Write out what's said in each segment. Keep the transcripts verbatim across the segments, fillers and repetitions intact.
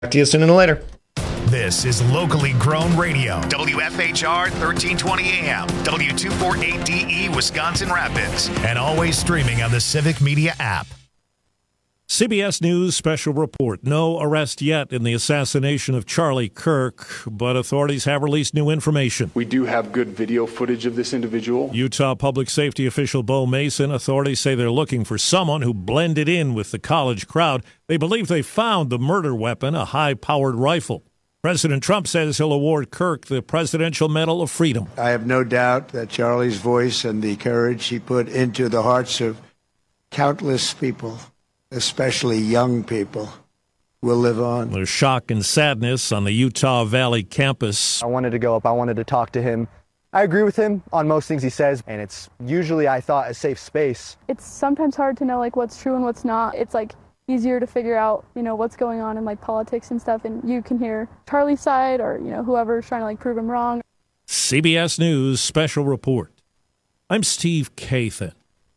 Talk to you sooner than later. This is locally grown radio. W F H R thirteen twenty A M, W two forty-eight D E, Wisconsin Rapids, and always streaming on the Civic Media app. C B S News special report. No arrest yet in the assassination of Charlie Kirk, but authorities have released new information. We do have good video footage of this individual. Utah public safety official Bo Mason. Authorities say they're looking for someone who blended in with the college crowd. They believe they found the murder weapon, a high-powered rifle. President Trump says he'll award Kirk the Presidential Medal of Freedom. I have no doubt that Charlie's voice and the courage he put into the hearts of countless people, especially young people, will live on. There's shock and sadness on the Utah Valley campus. I wanted to go up. I wanted to talk to him. I agree with him on most things he says, and it's usually, I thought, a safe space. It's sometimes hard to know, like, what's true and what's not. It's, like, easier to figure out, you know, what's going on in, like, politics and stuff, and you can hear Charlie's side or, you know, whoever's trying to, like, prove him wrong. C B S News special report. I'm Steve Kathan.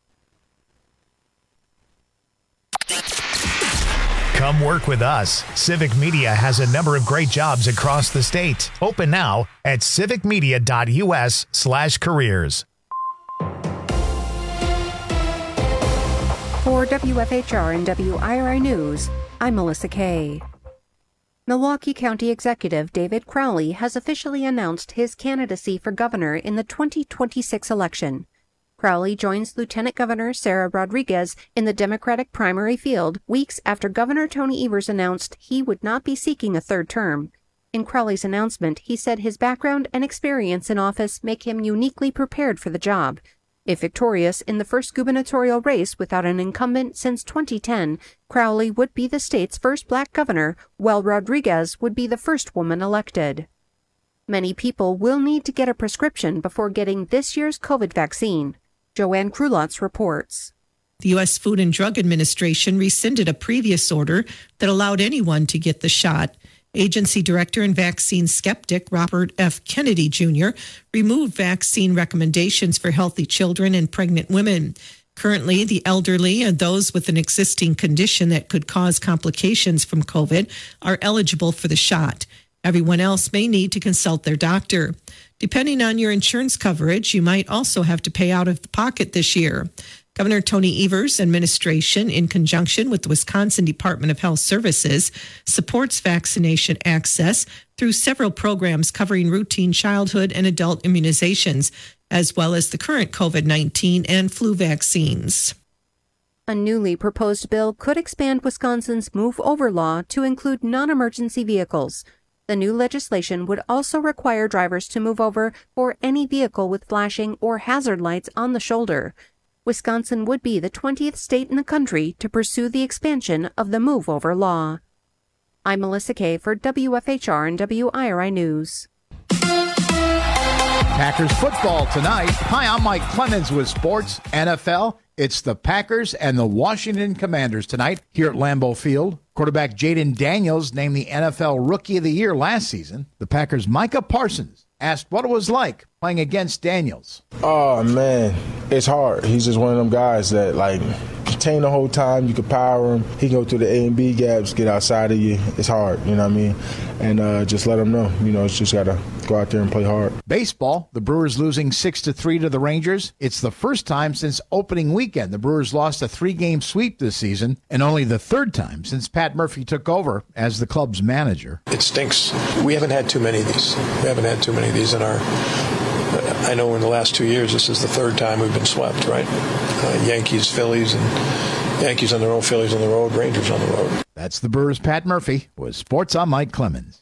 Come work with us. Civic Media has a number of great jobs across the state. Open now at civicmedia.us slash careers. For W F H R and W I R I News, I'm Melissa Kay. Milwaukee County Executive David Crowley has officially announced his candidacy for governor in the twenty twenty-six election. Crowley joins Lieutenant Governor Sarah Rodriguez in the Democratic primary field weeks after Governor Tony Evers announced he would not be seeking a third term. In Crowley's announcement, he said his background and experience in office make him uniquely prepared for the job. If victorious in the first gubernatorial race without an incumbent since twenty ten, Crowley would be the state's first black governor, while Rodriguez would be the first woman elected. Many people will need to get a prescription before getting this year's COVID vaccine. Joanne Krulotz reports. The U S Food and Drug Administration rescinded a previous order that allowed anyone to get the shot. Agency Director and vaccine skeptic Robert F. Kennedy Junior removed vaccine recommendations for healthy children and pregnant women. Currently, the elderly and those with an existing condition that could cause complications from COVID are eligible for the shot. Everyone else may need to consult their doctor. Depending on your insurance coverage, you might also have to pay out of the pocket this year. Governor Tony Evers' administration, in conjunction with the Wisconsin Department of Health Services, supports vaccination access through several programs covering routine childhood and adult immunizations, as well as the current COVID nineteen and flu vaccines. A newly proposed bill could expand Wisconsin's Move Over law to include non-emergency vehicles. The new legislation would also require drivers to move over for any vehicle with flashing or hazard lights on the shoulder. Wisconsin would be the twentieth state in the country to pursue the expansion of the Move Over law. I'm Melissa Kay for W F H R and W I R I News. Packers football tonight. Hi, I'm Mike Clemens with Sports N F L. It's the Packers and the Washington Commanders tonight here at Lambeau Field. Quarterback Jaden Daniels named the N F L Rookie of the Year last season. The Packers' Micah Parsons asked what it was like playing against Daniels. Oh, man, it's hard. He's just one of them guys that, like, contain the whole time. You can power him. He can go through the A and B gaps, get outside of you. It's hard, you know what I mean? And uh, just let him know, you know, it's just got to go out there and play hard. Baseball, the Brewers losing six to three to the Rangers. It's the first time since opening weekend the Brewers lost a three-game sweep this season, and only the third time since Pat Murphy took over as the club's manager. It stinks. We haven't had too many of these. We haven't had too many of these in our... I know in the last two years, this is the third time we've been swept, right? Uh, Yankees, Phillies, and Yankees on the road, Phillies on the road, Rangers on the road. That's the Brewers' Pat Murphy. With Sports, I'm Mike Clemens.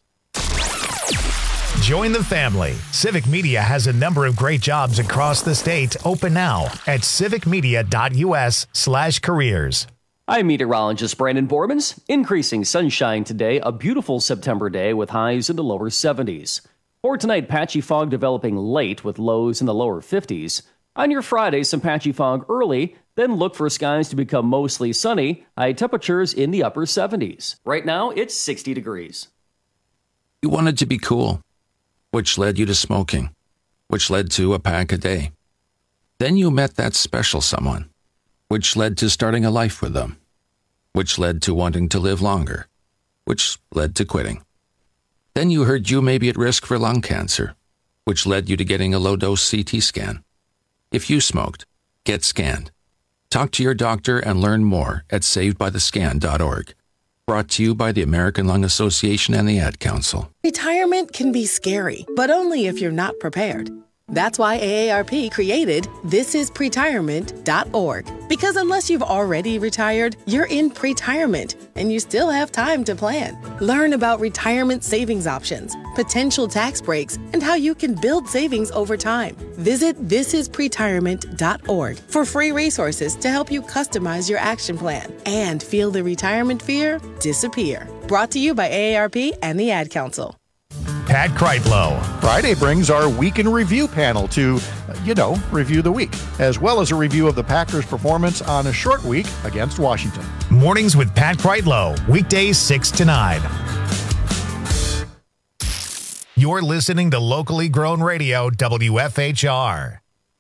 Join the family. Civic Media has a number of great jobs across the state. Open now at civicmedia.us slash careers. I'm meteorologist Brandon Bormans. Increasing sunshine today, a beautiful September day with highs in the lower seventies. For tonight, patchy fog developing late with lows in the lower fifties. On your Friday, some patchy fog early, then look for skies to become mostly sunny, high temperatures in the upper seventies. Right now, it's sixty degrees. You wanted to be cool, which led you to smoking, which led to a pack a day. Then you met that special someone, which led to starting a life with them, which led to wanting to live longer. which led to quitting. Then you heard you may be at risk for lung cancer, which led you to getting a low-dose C T scan. If you smoked, get scanned. Talk to your doctor and learn more at saved by the scan dot org. Brought to you by the American Lung Association and the Ad Council. Retirement can be scary, but only if you're not prepared. That's why A A R P created this is pretirement dot org. Because unless you've already retired, you're in pretirement, and you still have time to plan. Learn about retirement savings options, potential tax breaks, and how you can build savings over time. Visit this is pretirement dot org for free resources to help you customize your action plan and feel the retirement fear disappear. Brought to you by A A R P and the Ad Council. Pat Kreitlow. Friday brings our Week in Review panel to, you know, review the week, as well as a review of the Packers' performance on a short week against Washington. Mornings with Pat Kreitlow, weekdays six to nine. You're listening to locally grown radio, W F H R.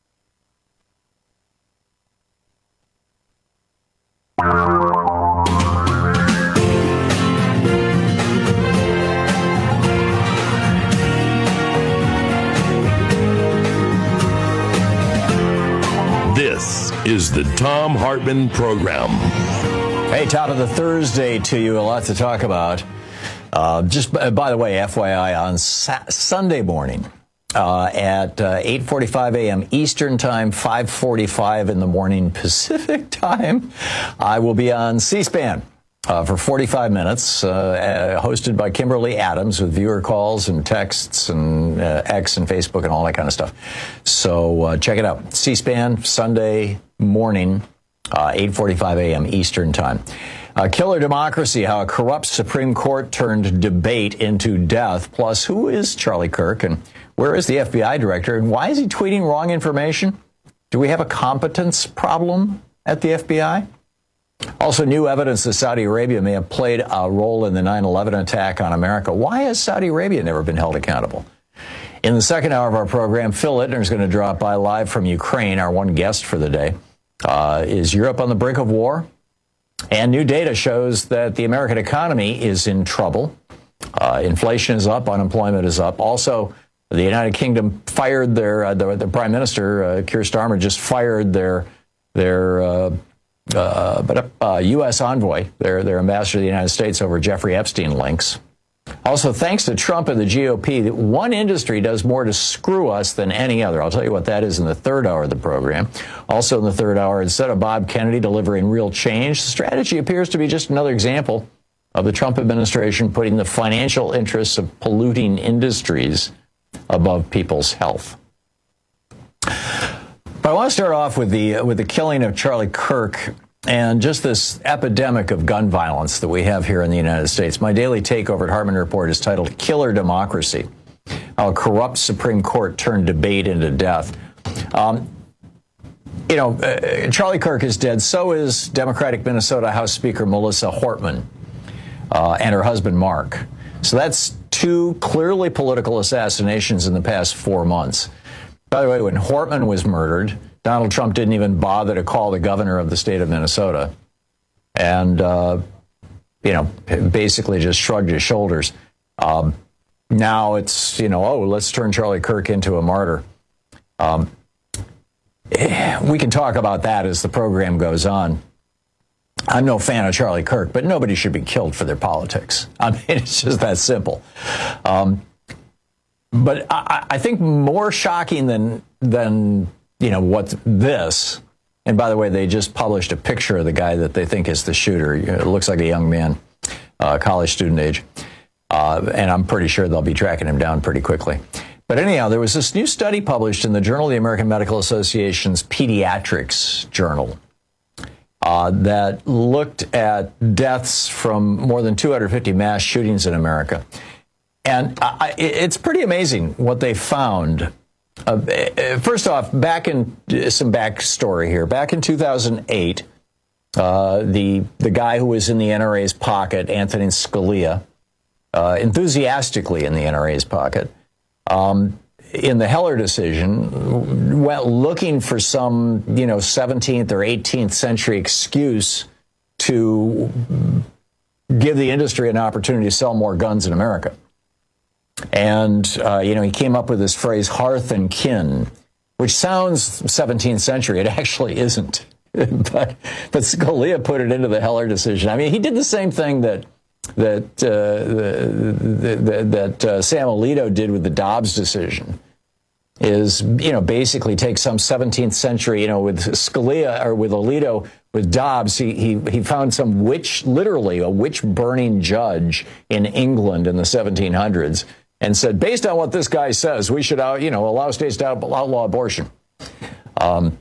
This is the Thom Hartmann Program. Hey, top of the Thursday to you. A lot to talk about. Uh, just by, by the way, F Y I, on sa- Sunday morning uh, at uh, eight forty-five a.m. Eastern Time, five forty-five in the morning Pacific Time, I will be on C-SPAN. Uh, for forty-five minutes, uh, hosted by Kimberly Adams with viewer calls and texts and uh, X and Facebook and all that kind of stuff. So uh, check it out. C-SPAN, Sunday morning, uh, eight forty-five a.m. Eastern Time. Uh, Killer Democracy, how a corrupt Supreme Court turned debate into death. Plus, who is Charlie Kirk and where is the F B I director and why is he tweeting wrong information? Do we have a competence problem at the F B I? Also, new evidence that Saudi Arabia may have played a role in the nine eleven attack on America. Why has Saudi Arabia never been held accountable? In the second hour of our program, Phil Ittner is going to drop by live from Ukraine. Our one guest for the day. Uh, is Europe on the brink of war? And new data shows that the American economy is in trouble. Uh, inflation is up, unemployment is up. Also, the United Kingdom fired their, uh, the, the Prime Minister, uh, Keir Starmer, just fired their, their, uh, Uh, but uh, U S envoy, their, their ambassador to the United States over Jeffrey Epstein links. Also, thanks to Trump and the G O P, one industry does more to screw us than any other. I'll tell you what that is in the third hour of the program. Also in the third hour, instead of Bob Kennedy delivering real change, the strategy appears to be just another example of the Trump administration putting the financial interests of polluting industries above people's health. But I want to start off with the with the killing of Charlie Kirk and just this epidemic of gun violence that we have here in the United States. My daily take over at Hartmann Report is titled Killer Democracy, how a corrupt Supreme Court turned debate into death. Um, you know, uh, Charlie Kirk is dead. So is Democratic Minnesota House Speaker Melissa Hortman uh, and her husband, Mark. So that's two clearly political assassinations in the past four months. By the way, when Hortman was murdered, Donald Trump didn't even bother to call the governor of the state of Minnesota and, uh, you know, basically just shrugged his shoulders. Um, now it's, you know, oh, let's turn Charlie Kirk into a martyr. Um, we can talk about that as the program goes on. I'm no fan of Charlie Kirk, but nobody should be killed for their politics. I mean, it's just that simple. Um, But I, I think more shocking than, than, you know, what this, and by the way, they just published a picture of the guy that they think is the shooter. It looks like a young man, uh, college student age. Uh, and I'm pretty sure they'll be tracking him down pretty quickly. But anyhow, there was this new study published in the Journal of the American Medical Association's Pediatrics Journal uh, that looked at deaths from more than two hundred fifty mass shootings in America. And I, it's pretty amazing what they found. Uh, first off, back in some backstory here. Back in two thousand eight, uh, the the guy who was in the N R A's pocket, Anthony Scalia, uh, enthusiastically in the N R A's pocket, um, in the Heller decision, went looking for some, you know, seventeenth or eighteenth century excuse to give the industry an opportunity to sell more guns in America. And, uh, you know, he came up with this phrase, hearth and kin, which sounds seventeenth century. It actually isn't. but, but Scalia put it into the Heller decision. I mean, he did the same thing that that uh, the, the, the, that uh, Sam Alito did with the Dobbs decision. Is, you know, basically take some seventeenth century, you know, with Scalia or with Alito, with Dobbs, he, he, he found some witch, literally a witch-burning judge in England in the seventeen hundreds and said, based on what this guy says, we should, out, you know, allow states to outlaw abortion. Um,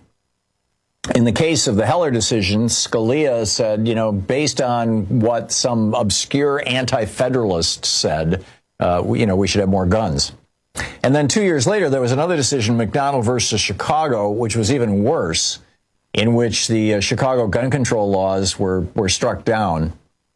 in the case of the Heller decision, Scalia said, you know, based on what some obscure anti-federalist said, uh, we, you know, we should have more guns. And then two years later, there was another decision, McDonald versus Chicago, which was even worse, in which the uh, Chicago gun control laws were, were struck down.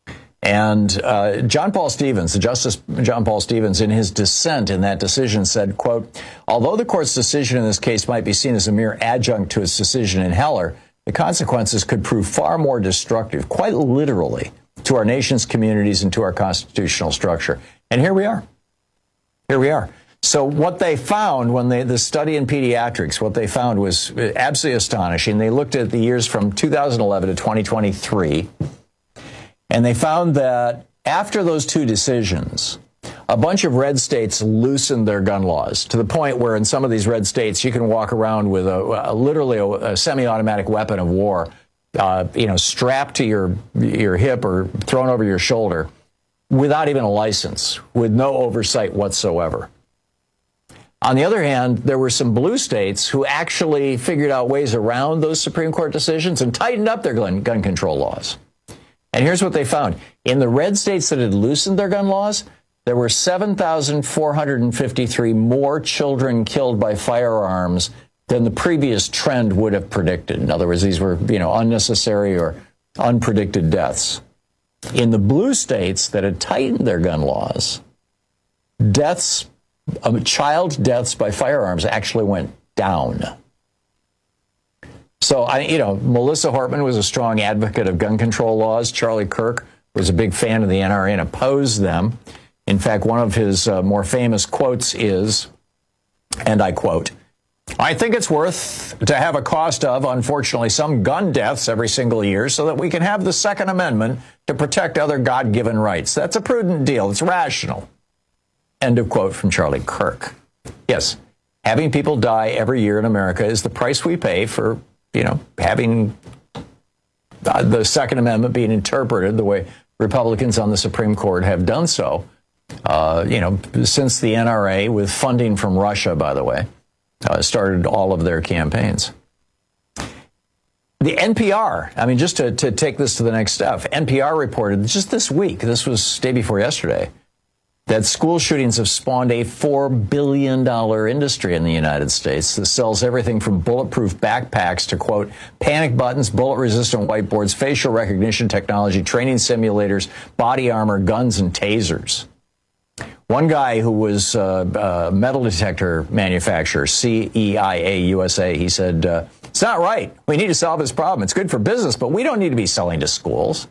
And uh, John Paul Stevens, the Justice John Paul Stevens, in his dissent in that decision said, quote, although the court's decision in this case might be seen as a mere adjunct to its decision in Heller, the consequences could prove far more destructive, quite literally, to our nation's communities and to our constitutional structure. And here we are. Here we are. So what they found when they, the study in pediatrics, what they found was absolutely astonishing. They looked at the years from two thousand eleven to twenty twenty-three, and they found that after those two decisions, a bunch of red states loosened their gun laws to the point where in some of these red states you can walk around with a, a literally a, a semi-automatic weapon of war, uh, you know, strapped to your your hip or thrown over your shoulder without even a license, with no oversight whatsoever. On the other hand, there were some blue states who actually figured out ways around those Supreme Court decisions and tightened up their gun, gun control laws. And here's what they found. In the red states that had loosened their gun laws, there were seven thousand four hundred fifty-three more children killed by firearms than the previous trend would have predicted. In other words, these were, you know, unnecessary or unpredicted deaths. In the blue states that had tightened their gun laws, deaths Um, child deaths by firearms actually went down. So, I, you know, Melissa Hortman was a strong advocate of gun control laws. Charlie Kirk was a big fan of the N R A and opposed them. In fact, one of his uh, more famous quotes is, and I quote, I think it's worth to have a cost of, unfortunately, some gun deaths every single year so that we can have the Second Amendment to protect other God-given rights. That's a prudent deal. It's rational. End of quote from Charlie Kirk. Yes, having people die every year in America is the price we pay for, you know, having uh, the Second Amendment being interpreted the way Republicans on the Supreme Court have done so, uh, you know, since the N R A, with funding from Russia, by the way, uh, started all of their campaigns. The N P R, I mean, just to, to take this to the next step, N P R reported just this week, this was day before yesterday, that school shootings have spawned a four billion dollars industry in the United States that sells everything from bulletproof backpacks to, quote, panic buttons, bullet-resistant whiteboards, facial recognition technology, training simulators, body armor, guns, and tasers. One guy who was uh, a metal detector manufacturer, C E I A U S A, he said, uh, it's not right. We need to solve this problem. It's good for business, but we don't need to be selling to schools.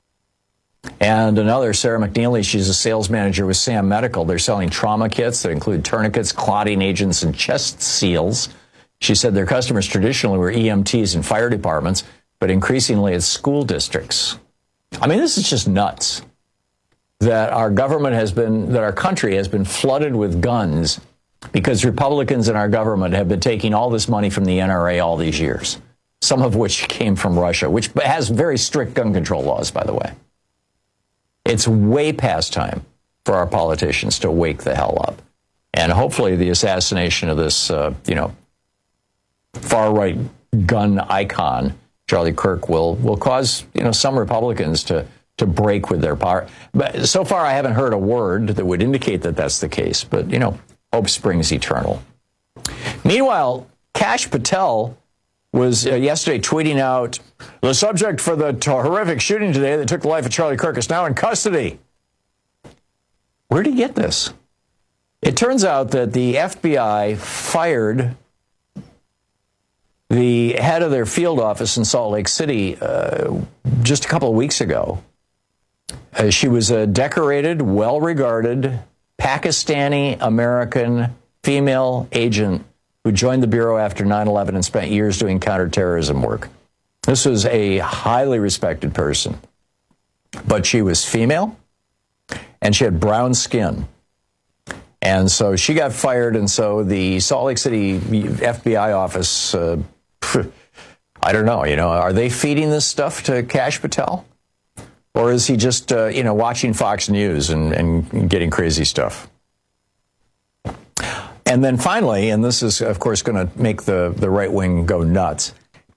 And another, Sarah McNeely, she's a sales manager with Sam Medical. They're selling trauma kits that include tourniquets, clotting agents, and chest seals. She said their customers traditionally were E M Ts and fire departments, but increasingly it's school districts. I mean, this is just nuts that our government has been, that our country has been flooded with guns because Republicans in our government have been taking all this money from the N R A all these years, some of which came from Russia, which has very strict gun control laws, by the way. It's way past time for our politicians to wake the hell up. And hopefully the assassination of this, uh, you know, far-right gun icon, Charlie Kirk, will will cause, you know, some Republicans to, to break with their power. But so far I haven't heard a word that would indicate that that's the case. But, you know, hope springs eternal. Meanwhile, Kash Patel was uh, yesterday tweeting out, the subject for the t- horrific shooting today that took the life of Charlie Kirk is now in custody. Where did he get this? It turns out that the F B I fired the head of their field office in Salt Lake City uh, just a couple of weeks ago Uh, she was a decorated, well-regarded Pakistani-American female agent who joined the Bureau after nine eleven and spent years doing counterterrorism work. This was a highly respected person, but she was female, and she had brown skin. And so she got fired, and so the Salt Lake City F B I office, uh, I don't know, you know, are they feeding this stuff to Kash Patel? Or is he just, uh, you know, watching Fox News and, and getting crazy stuff? And then finally, and this is, of course, going to make the, the right wing go nuts.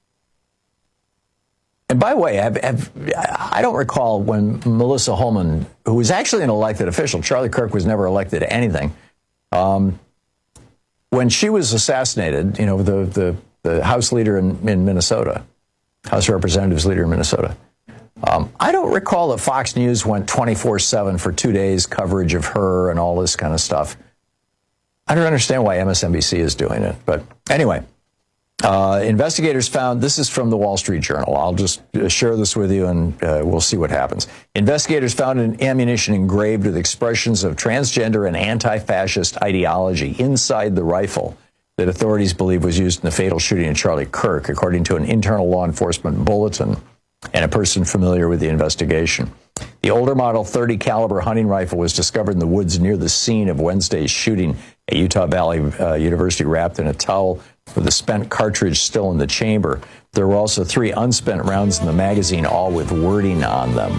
And by the way, I've, I've, I don't recall when Melissa Holman, who was actually an elected official, Charlie Kirk was never elected to anything, um, when she was assassinated, you know, the, the, the House leader in, in Minnesota, House Representatives leader in Minnesota, um, I don't recall that Fox News went twenty-four seven for two days coverage of her and all this kind of stuff. I don't understand why M S N B C is doing it. But anyway, uh, investigators found, this is from the Wall Street Journal. I'll just share this with you and uh, we'll see what happens. Investigators found an ammunition engraved with expressions of transgender and anti-fascist ideology inside the rifle that authorities believe was used in the fatal shooting of Charlie Kirk, according to an internal law enforcement bulletin and a person familiar with the investigation. The older model thirty caliber hunting rifle was discovered in the woods near the scene of Wednesday's shooting at Utah Valley uh, University, wrapped in a towel with a spent cartridge still in the chamber. There were also three unspent rounds in the magazine, all with wording on them.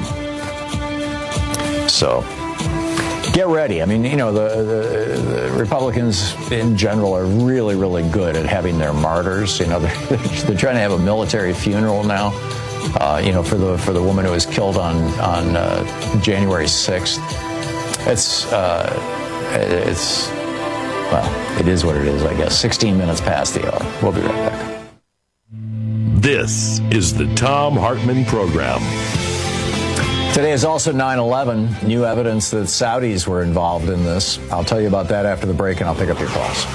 So, get ready. I mean, you know, the, the, the Republicans in general are really, really good at having their martyrs. You know, they're, they're trying to have a military funeral now. Uh, you know, for the for the woman who was killed on on uh, January sixth. It's uh, it's well, it is what it is, I guess. sixteen minutes past the hour. We'll be right back. This is the Thom Hartmann Program. Today is also nine eleven. New evidence that Saudis were involved in this. I'll tell you about that after the break, and I'll pick up your calls.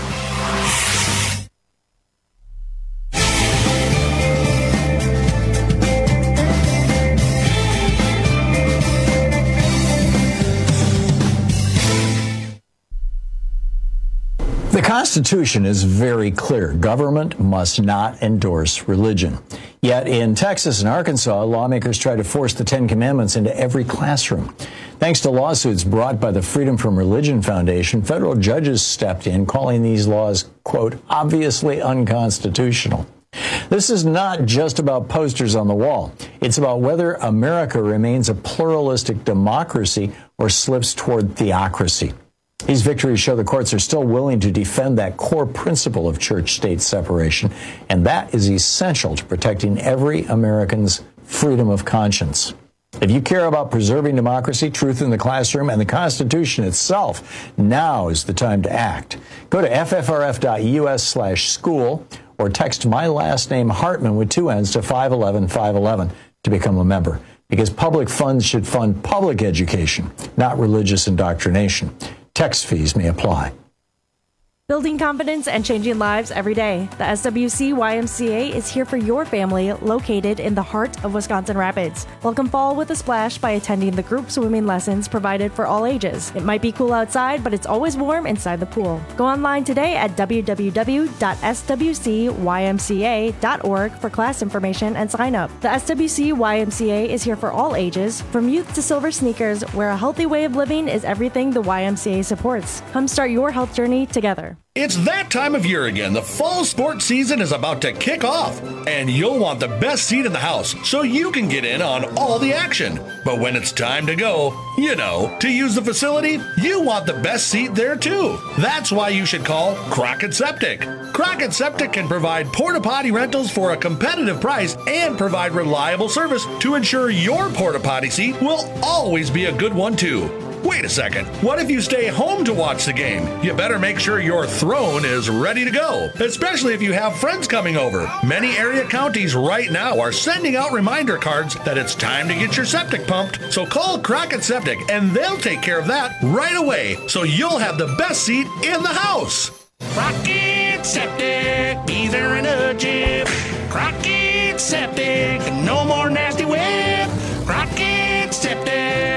The Constitution is very clear. Government must not endorse religion. Yet in Texas and Arkansas, lawmakers try to force the Ten Commandments into every classroom. Thanks to lawsuits brought by the Freedom from Religion Foundation, federal judges stepped in, calling these laws, quote, obviously unconstitutional. This is not just about posters on the wall. It's about whether America remains a pluralistic democracy or slips toward theocracy. These victories show the courts are still willing to defend that core principle of church-state separation, and that is essential to protecting every American's freedom of conscience. If you care about preserving democracy, truth in the classroom, and the Constitution itself, now is the time to act. Go to F F R F dot U S slash school or text my last name Hartman with two N's to five one one five one one to become a member. Because public funds should fund public education, not religious indoctrination. Text fees may apply. Building confidence and changing lives every day. The S W C Y M C A is here for your family, located in the heart of Wisconsin Rapids. Welcome fall with a splash by attending the group swimming lessons provided for all ages. It might be cool outside, but it's always warm inside the pool. Go online today at w w w dot s w c y m c a dot org for class information and sign up. The S W C Y M C A is here for all ages, from youth to silver sneakers, where a healthy way of living is everything the Y M C A supports. Come start your health journey together. It's that time of year again. The fall sports season is about to kick off, and you'll want the best seat in the house so you can get in on all the action. But when it's time to go, you know, to use the facility, you want the best seat there too. That's why you should call Crockett Septic. Crockett Septic can provide porta potty rentals for a competitive price and provide reliable service to ensure your porta potty seat will always be a good one too. Wait a second. What if you stay home to watch the game? You better make sure your throne is ready to go, especially if you have friends coming over. Many area counties right now are sending out reminder cards that it's time to get your septic pumped. So call Crockett Septic and they'll take care of that right away, so you'll have the best seat in the house. Crockett Septic, be there in a jiff. Crockett Septic, no more nasty whip. Crockett Septic.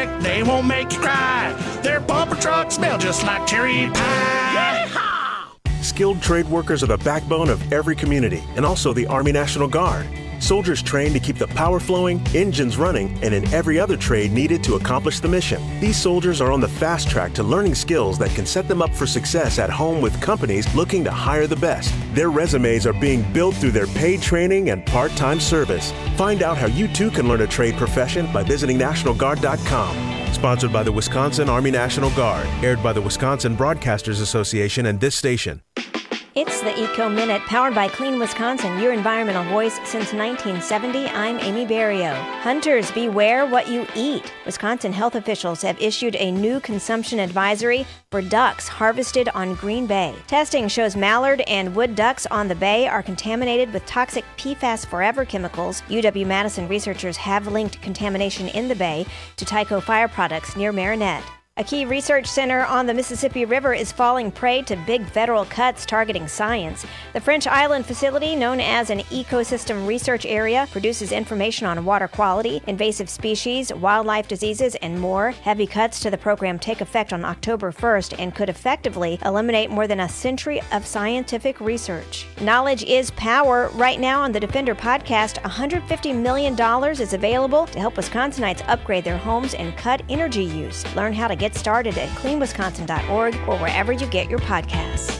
they won't make you cry. Their bumper trucks smell just like cherry pie. Yeehaw! Skilled trade workers are the backbone of every community, and also the Army National Guard. Soldiers trained to keep the power flowing, engines running, and in every other trade needed to accomplish the mission. These soldiers are on the fast track to learning skills that can set them up for success at home with companies looking to hire the best. Their resumes are being built through their paid training and part-time service. Find out how you too can learn a trade profession by visiting National Guard dot com. Sponsored by the Wisconsin Army National Guard. Aired by the Wisconsin Broadcasters Association and this station. It's the Eco Minute, powered by Clean Wisconsin, your environmental voice since nineteen seventy. I'm Amy Barrio. Hunters, beware what you eat. Wisconsin health officials have issued a new consumption advisory for ducks harvested on Green Bay. Testing shows mallard and wood ducks on the bay are contaminated with toxic P FAS Forever chemicals. U W-Madison researchers have linked contamination in the bay to Tyco Fire Products near Marinette. A key research center on the Mississippi River is falling prey to big federal cuts targeting science. The French Island facility, known as an ecosystem research area, produces information on water quality, invasive species, wildlife diseases, and more. Heavy cuts to the program take effect on October first and could effectively eliminate more than a century of scientific research. Knowledge is power. Right now on the Defender podcast, one hundred fifty million dollars is available to help Wisconsinites upgrade their homes and cut energy use. Learn how to get started at clean wisconsin dot org or wherever you get your podcasts.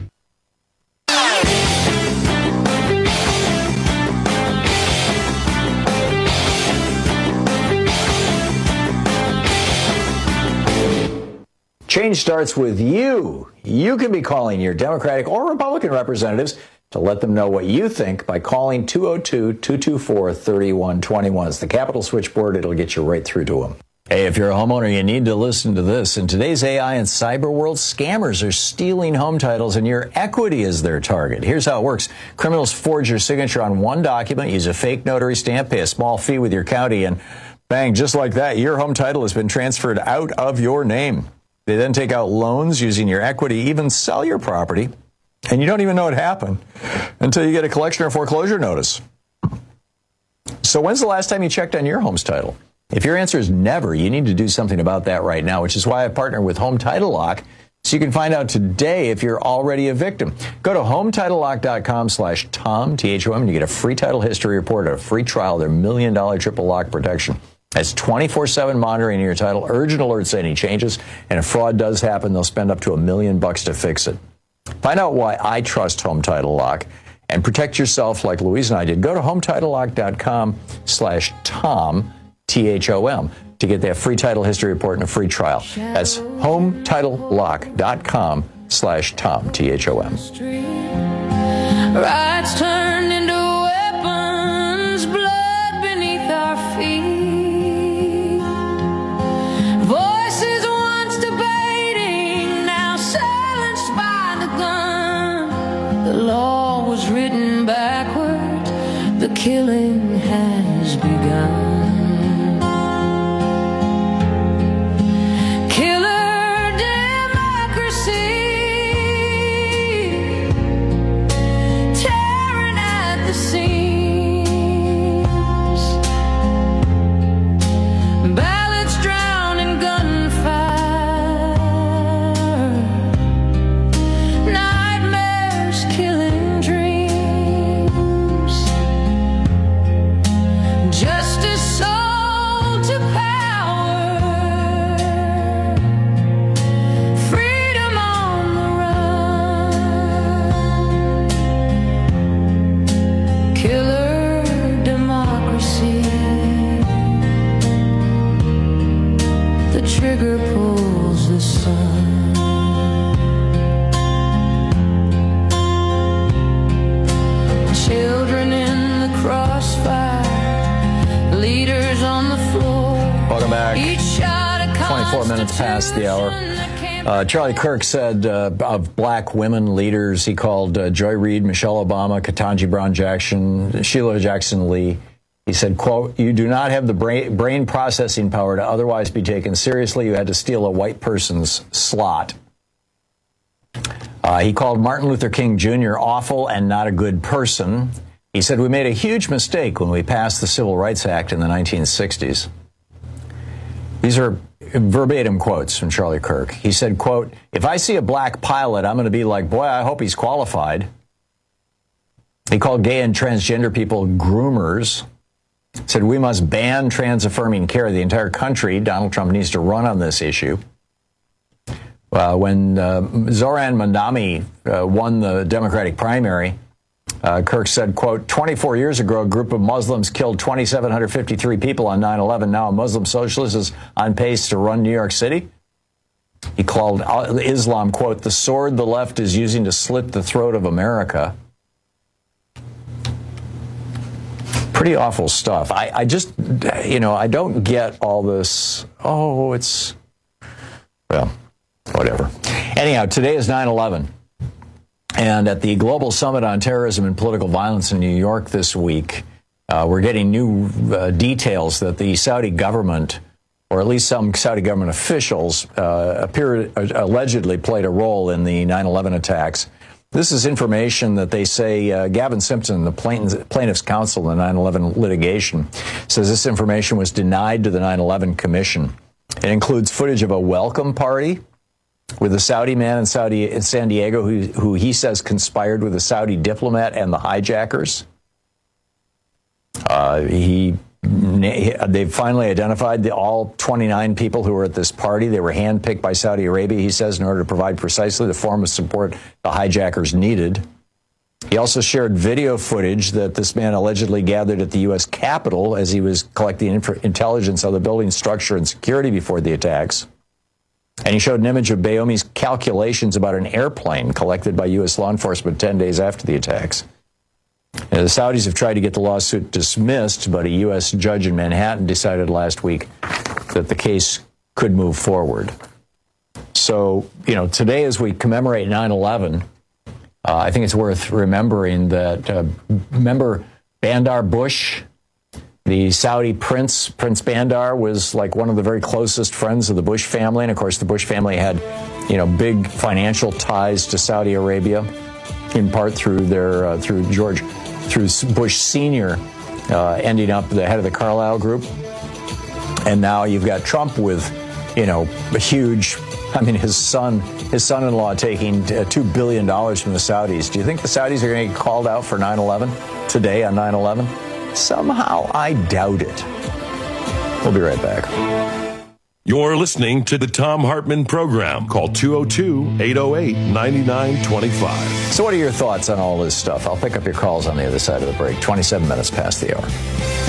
Change starts with you. You can be calling your Democratic or Republican representatives to let them know what you think by calling two oh two, two two four, three one two one. It's the Capital Switchboard. It'll get you right through to them. Hey, if you're a homeowner, you need to listen to this. In today's A I and cyber world, scammers are stealing home titles and your equity is their target. Here's how it works. Criminals forge your signature on one document, use a fake notary stamp, pay a small fee with your county, and bang, just like that, your home title has been transferred out of your name. They then take out loans using your equity, even sell your property, and you don't even know it happened until you get a collection or foreclosure notice. So when's the last time you checked on your home's title? If your answer is never, you need to do something about that right now, which is why I partner with Home Title Lock, so you can find out today if you're already a victim. Go to home title lock dot com slash Tom, T H O M, and you get a free title history report and a free trial of their million dollar triple lock protection. That's twenty-four seven monitoring your title, urgent alerts any changes, and if fraud does happen, they'll spend up to a million bucks to fix it. Find out why I trust Home Title Lock and protect yourself like Louise and I did. Go to home title lock dot com slash Tom, T H O M, to get that free title history report and a free trial. That's home title lock dot com slash Tom, T H O M. Rights turned into weapons, blood beneath our feet. Voices once debating, now silenced by the gun. The law was written backwards, the killing has begun. Past the hour. Uh, Charlie Kirk said uh, of black women leaders, he called uh, Joy Reid, Michelle Obama, Ketanji Brown Jackson, Sheila Jackson Lee. He said, quote, "You do not have the brain, brain processing power to otherwise be taken seriously. You had to steal a white person's slot." Uh, he called Martin Luther King Junior awful and not a good person. He said, "We made a huge mistake when we passed the Civil Rights Act in the nineteen sixties. These are verbatim quotes from Charlie Kirk. He said, quote, "If I see a black pilot, I'm going to be like, boy, I hope he's qualified." He called gay and transgender people groomers. Said, "We must ban trans-affirming care. The entire country, Donald Trump needs to run on this issue." Uh, when uh, Zoran Mandami uh, won the Democratic primary, uh, Kirk said, quote, twenty-four years ago, a group of Muslims killed two thousand seven hundred fifty-three people on nine eleven. Now a Muslim socialist is on pace to run New York City. He called Islam, quote, "the sword the left is using to slit the throat of America." Pretty awful stuff. I, I just, you know, I don't get all this, oh, it's, well, whatever. Anyhow, today is nine eleven. And at the Global Summit on Terrorism and Political Violence in New York this week, uh, we're getting new uh, details that the Saudi government, or at least some Saudi government officials, uh, appear uh, allegedly played a role in the nine eleven attacks. This is information that they say uh, Gavin Simpson, the plaintiff's counsel in the nine eleven litigation, says this information was denied to the nine eleven Commission. It includes footage of a welcome party with a Saudi man in Saudi in San Diego who, who he says conspired with a Saudi diplomat and the hijackers. Uh, he They've finally identified the, all twenty-nine people who were at this party. They were handpicked by Saudi Arabia, he says, in order to provide precisely the form of support the hijackers needed. He also shared video footage that this man allegedly gathered at the U S Capitol as he was collecting inf- intelligence on the building structure and security before the attacks. And he showed an image of Bayomi's calculations about an airplane collected by U S law enforcement ten days after the attacks. And the Saudis have tried to get the lawsuit dismissed, but a U S judge in Manhattan decided last week that the case could move forward. So, you know, today as we commemorate nine eleven, uh, I think it's worth remembering that, uh, remember Bandar Bush, the Saudi prince, Prince Bandar, was like one of the very closest friends of the Bush family. And of course, the Bush family had, you know, big financial ties to Saudi Arabia, in part through their, uh, through George, through Bush Senior, uh, ending up the head of the Carlyle Group. And now you've got Trump with, you know, a huge, I mean, his son, his son-in-law taking two billion dollars from the Saudis. Do you think the Saudis are going to get called out for nine eleven today on nine eleven? Somehow I doubt it. We'll be right back. You're listening to the Thom Hartmann Program. Call two oh two, eight oh eight, nine nine two five. So what are your thoughts on all this stuff? I'll pick up your calls on the other side of the break. twenty-seven minutes past the hour.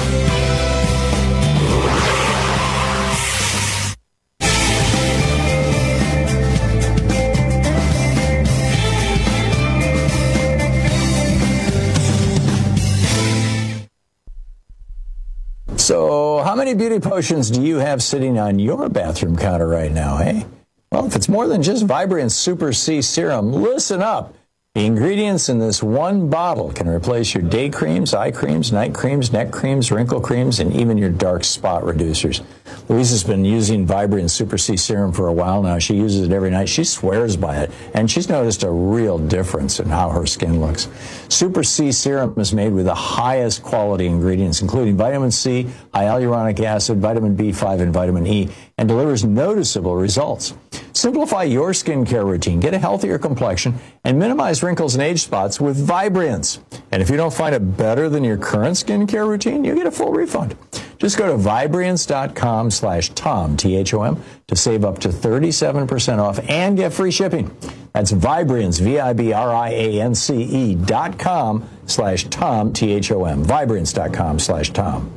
So how many beauty potions do you have sitting on your bathroom counter right now, hey? Well, if it's more than just Vibrant Super C Serum, listen up. The ingredients in this one bottle can replace your day creams, eye creams, night creams, neck creams, wrinkle creams, and even your dark spot reducers. Louise has been using Vibrant Super C Serum for a while now. She uses it every night. She swears by it, and she's noticed a real difference in how her skin looks. Super C Serum is made with the highest quality ingredients, including vitamin C, hyaluronic acid, vitamin B five, and vitamin E, and delivers noticeable results. Simplify your skincare routine, get a healthier complexion, and minimize wrinkles and age spots with Vibrance. And if you don't find it better than your current skincare routine, you get a full refund. Just go to Vibrance.com slash Tom, T H O M, to save up to thirty-seven percent off and get free shipping. That's Vibrance, V I B R I A N C E dot com slash Tom, T H O M. Vibrance.com slash Tom.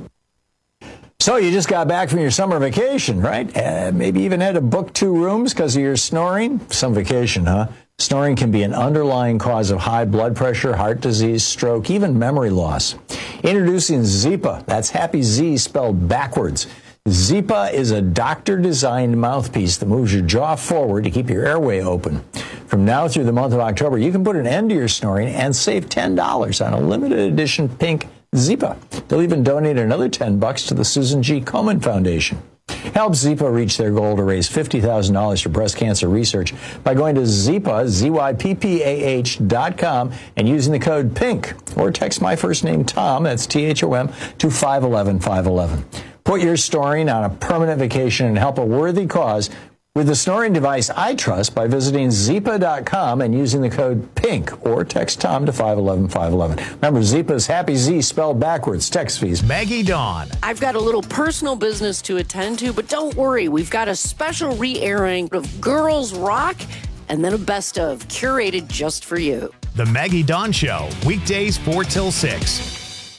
So you just got back from your summer vacation, right? Uh, maybe even had to book two rooms because of your snoring. Some vacation, huh? Snoring can be an underlying cause of high blood pressure, heart disease, stroke, even memory loss. Introducing Zypa. That's Happy Z spelled backwards. Zypa is a doctor-designed mouthpiece that moves your jaw forward to keep your airway open. From now through the month of October, you can put an end to your snoring and save ten dollars on a limited edition pink Zypa. They'll even donate another ten bucks to the Susan G. Komen Foundation. Help Zypa reach their goal to raise fifty thousand dollars for breast cancer research by going to Zypa, Z Y P P A H dot com and using the code PINK, or text my first name, Tom, that's T H O M, to five one one, five one one. Put your snoring on a permanent vacation and help a worthy cause with the snoring device I trust by visiting Zypa dot com and using the code PINK or text Tom to five one one five one one. Remember, Zypa's Happy Z spelled backwards. Text fees. Maggie Dawn. I've got a little personal business to attend to, but don't worry. We've got a special re-airing of Girls Rock and then a best of curated just for you. The Maggie Dawn Show, weekdays four till six.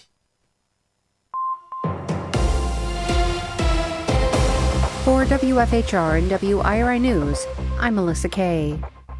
For W F H R and W I R I News, I'm Melissa Kay.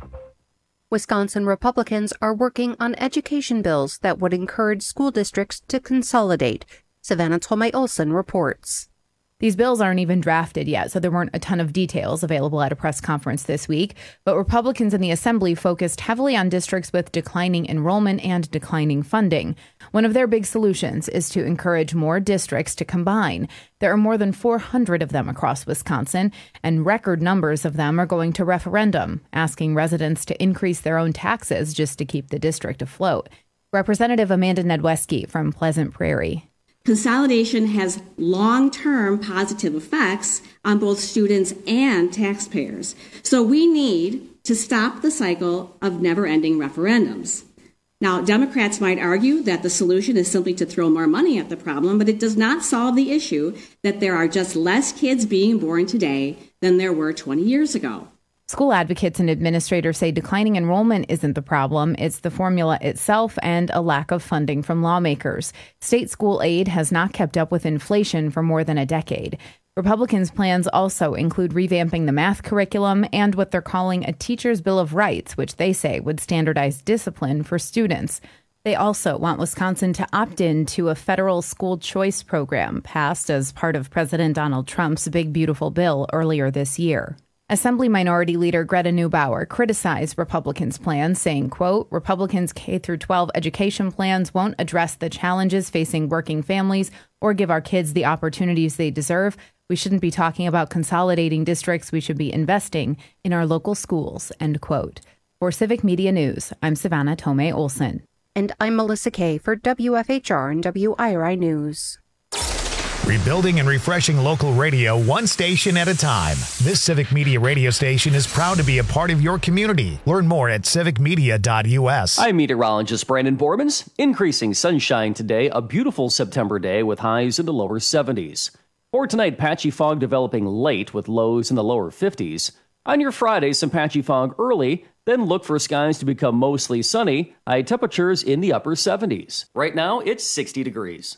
Wisconsin Republicans are working on education bills that would encourage school districts to consolidate. Savannah Tomei-Olson reports. These bills aren't even drafted yet, so there weren't a ton of details available at a press conference this week. But Republicans in the Assembly focused heavily on districts with declining enrollment and declining funding. One of their big solutions is to encourage more districts to combine. There are more than four hundred of them across Wisconsin, and record numbers of them are going to referendum, asking residents to increase their own taxes just to keep the district afloat. Representative Amanda Nedweski from Pleasant Prairie. Consolidation has long-term positive effects on both students and taxpayers. So we need to stop the cycle of never-ending referendums. Now, Democrats might argue that the solution is simply to throw more money at the problem, but it does not solve the issue that there are just less kids being born today than there were twenty years ago. School advocates and administrators say declining enrollment isn't the problem. It's the formula itself and a lack of funding from lawmakers. State school aid has not kept up with inflation for more than a decade. Republicans' plans also include revamping the math curriculum and what they're calling a teacher's bill of rights, which they say would standardize discipline for students. They also want Wisconsin to opt in to a federal school choice program passed as part of President Donald Trump's Big Beautiful Bill earlier this year. Assembly Minority Leader Greta Neubauer criticized Republicans' plans, saying, quote, Republicans' K through twelve education plans won't address the challenges facing working families or give our kids the opportunities they deserve. We shouldn't be talking about consolidating districts. We should be investing in our local schools, end quote. For Civic Media News, I'm Savannah Tomei-Olson. And I'm Melissa Kay for W F H R and W I R I News. Rebuilding and refreshing local radio one station at a time. This Civic Media radio station is proud to be a part of your community. Learn more at civic media dot u s. I'm meteorologist Brandon Bormans. Increasing sunshine today, a beautiful September day with highs in the lower seventies. For tonight, patchy fog developing late with lows in the lower fifties. On your Friday, some patchy fog early, then look for skies to become mostly sunny. High temperatures in the upper seventies. Right now, it's sixty degrees.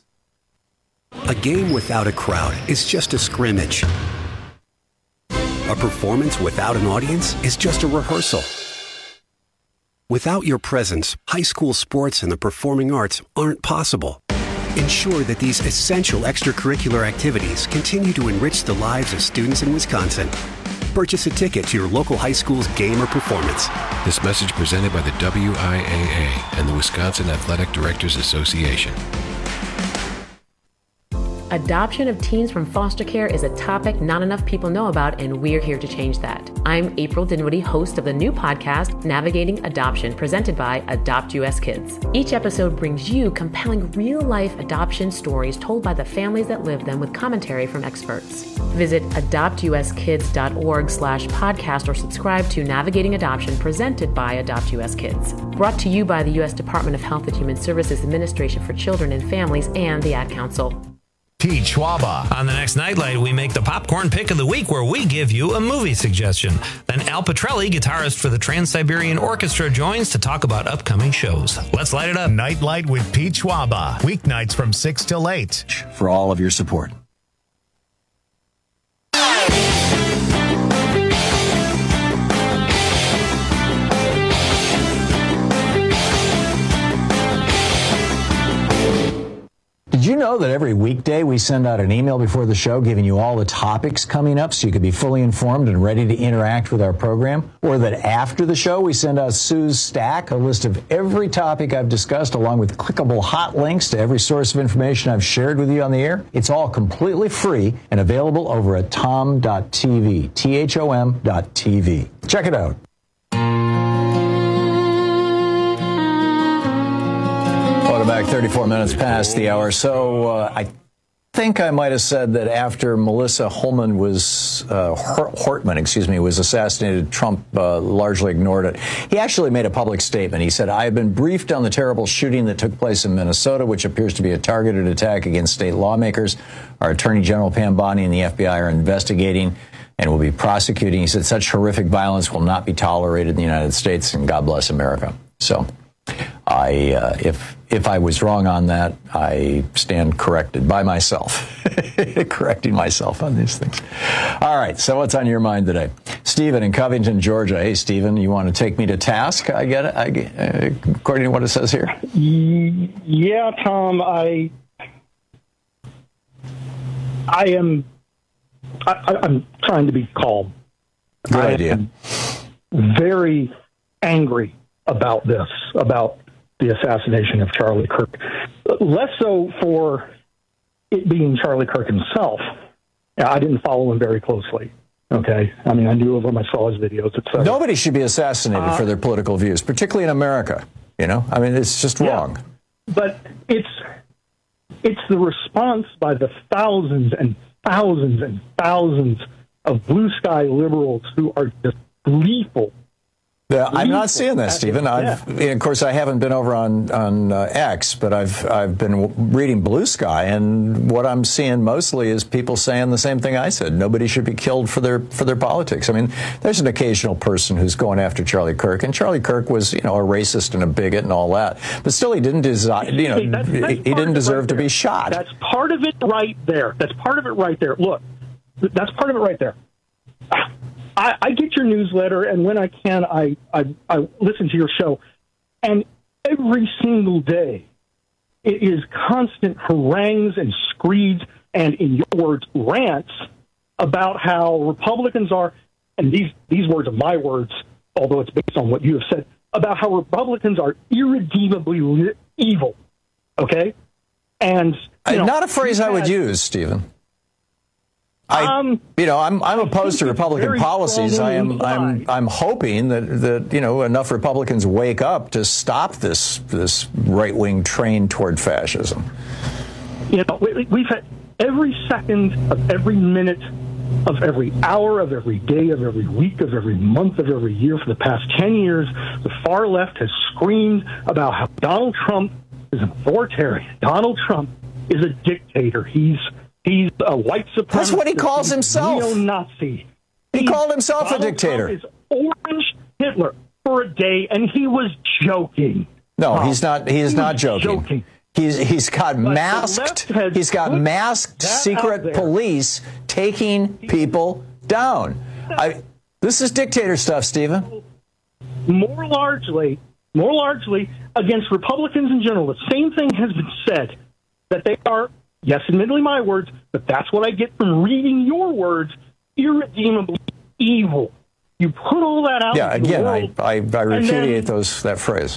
A game without a crowd is just a scrimmage. A performance without an audience is just a rehearsal. Without your presence, high school sports and the performing arts aren't possible. Ensure that these essential extracurricular activities continue to enrich the lives of students in Wisconsin. Purchase a ticket to your local high school's game or performance. This message presented by the W I A A and the Wisconsin Athletic Directors Association. Adoption of teens from foster care is a topic not enough people know about, and we're here to change that. I'm April Dinwiddie, host of the new podcast, Navigating Adoption, presented by Adopt U S Kids. Each episode brings you compelling real-life adoption stories told by the families that live them with commentary from experts. Visit adopt u s kids dot org slash podcast or subscribe to Navigating Adoption, presented by Adopt U S Kids. Brought to you by the U S Department of Health and Human Services Administration for Children and Families and the Ad Council. Pete Schwaba. On the next Nightlight, we make the popcorn pick of the week where we give you a movie suggestion. Then Al Petrelli, guitarist for the Trans-Siberian Orchestra, joins to talk about upcoming shows. Let's light it up. Nightlight with Pete Schwaba. Weeknights from six till eight. For all of your support. Did you know that every weekday we send out an email before the show giving you all the topics coming up so you can be fully informed and ready to interact with our program? Or that after the show we send out Sue's Stack, a list of every topic I've discussed along with clickable hot links to every source of information I've shared with you on the air? It's all completely free and available over at tom dot t v, T H O M dot T V. Check it out. Back thirty-four minutes past the hour. So uh, I think I might have said that after Melissa Holman was, uh, Hortman, excuse me, was assassinated, Trump uh, largely ignored it. He actually made a public statement. He said, I have been briefed on the terrible shooting that took place in Minnesota, which appears to be a targeted attack against state lawmakers. Our Attorney General Pam Bondi and the F B I are investigating and will be prosecuting. He said, such horrific violence will not be tolerated in the United States, and God bless America. So I, uh, if if I was wrong on that, I stand corrected by myself, correcting myself on these things. All right, so what's on your mind today? Stephen in Covington, Georgia. Hey, Stephen, you want to take me to task? I get it, I get, uh, according to what it says here. Yeah, Tom, I, I am, I, I'm trying to be calm. Good I idea. am very angry about this, about the assassination of Charlie Kirk. Less so for it being Charlie Kirk himself. I didn't follow him very closely. Okay, I mean, I knew of him, I saw his videos, et cetera. Nobody should be assassinated uh, for their political views, particularly in America. You know, I mean, it's just yeah, wrong. But it's it's the response by the thousands and thousands and thousands of blue sky liberals who are just lethal. Yeah, I'm not seeing that, Stephen. I've, yeah. Of course, I haven't been over on on uh, X, but I've I've been reading Blue Sky, and what I'm seeing mostly is people saying the same thing I said. Nobody should be killed for their for their politics. I mean, there's an occasional person who's going after Charlie Kirk, and Charlie Kirk was, you know, a racist and a bigot and all that, but still, he didn't design. You know, See, that's, that's he, he didn't deserve right to be shot. That's part of it right there. That's part of it right there. Look, that's part of it right there. I, I get your newsletter, and when I can, I, I, I listen to your show. And every single day, it is constant harangues and screeds, and in your words, rants about how Republicans are, and these, these words are my words, although it's based on what you have said, about how Republicans are irredeemably evil, okay? And you know, not a phrase I would use, Stephen. I, um, you know, I'm I'm opposed to Republican policies. I am I'm I'm hoping that, that you know enough Republicans wake up to stop this this right wing train toward fascism. You know, we, we've had every second of every minute of every hour of every day of every week of every month of every year for the past ten years, the far left has screamed about how Donald Trump is an authoritarian. Donald Trump is a dictator. He's He's a white supremacist. That's what he calls himself. Neo-Nazi. He, he called himself Donald a dictator. Trump is Orange Hitler for a day, and he was joking. No, Tom, he's not. He is he not joking. joking. He's he's got but masked. He's got masked secret police taking people down. I, this is dictator stuff, Stephen. More largely, more largely against Republicans in general. The same thing has been said that they are. Yes, admittedly my words, but that's what I get from reading your words, irredeemably evil. You put all that out Yeah, into again, the world, I, I, I repudiate then, those that phrase.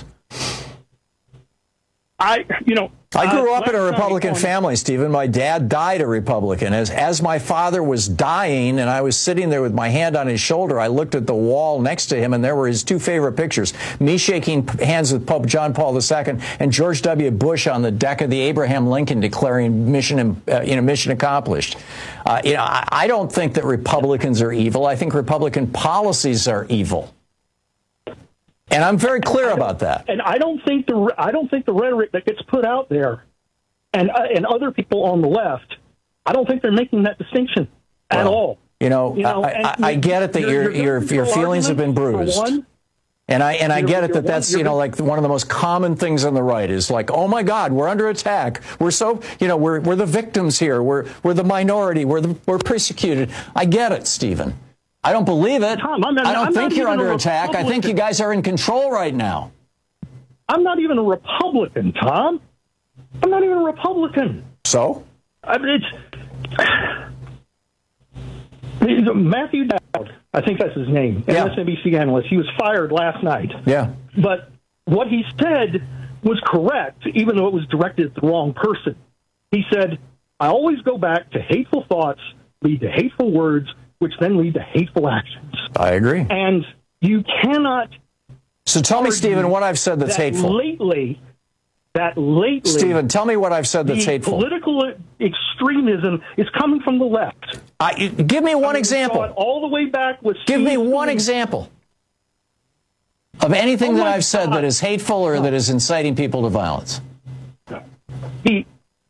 I, you know, I grew uh, up in a Republican on, family, Stephen. My dad died a Republican. As as my father was dying, and I was sitting there with my hand on his shoulder, I looked at the wall next to him, and there were his two favorite pictures: me shaking hands with Pope John Paul the Second, and George W. Bush on the deck of the Abraham Lincoln, declaring mission, uh, you know, mission accomplished. Uh, you know, I, I don't think that Republicans are evil. I think Republican policies are evil. And I'm very clear about that. And I don't think the I don't think the rhetoric that gets put out there, and uh, and other people on the left, I don't think they're making that distinction at well, all. You know, you know I, I, I get it that your your your feelings have been bruised, and I and I get it that that's you know like one of the most common things on the right is like, oh my God, we're under attack. We're so you know we're we're the victims here. We're we're the minority. We're the, we're persecuted. I get it, Stephen. I don't believe it. Tom, I'm, I don't I'm think you're under a attack. I think you guys are in control right now. I'm not even a Republican, Tom. I'm not even a Republican. So? I mean, it's Matthew Dowd. I think that's his name. Yeah. M S N B C analyst. He was fired last night. Yeah. But what he said was correct, even though it was directed at the wrong person. He said, I always go back to hateful thoughts, lead to hateful words, which then lead to hateful actions. I agree. And you cannot... So tell me, Stephen, what I've said that's that hateful. Lately, that lately, Stephen, tell me what I've said that's the hateful. Political extremism is coming from the left. Uh, you, give me one I mean, example. We saw it all the way back with. Give Steve me one Steve. example of anything oh that I've said God. that is hateful or that is inciting people to violence. He,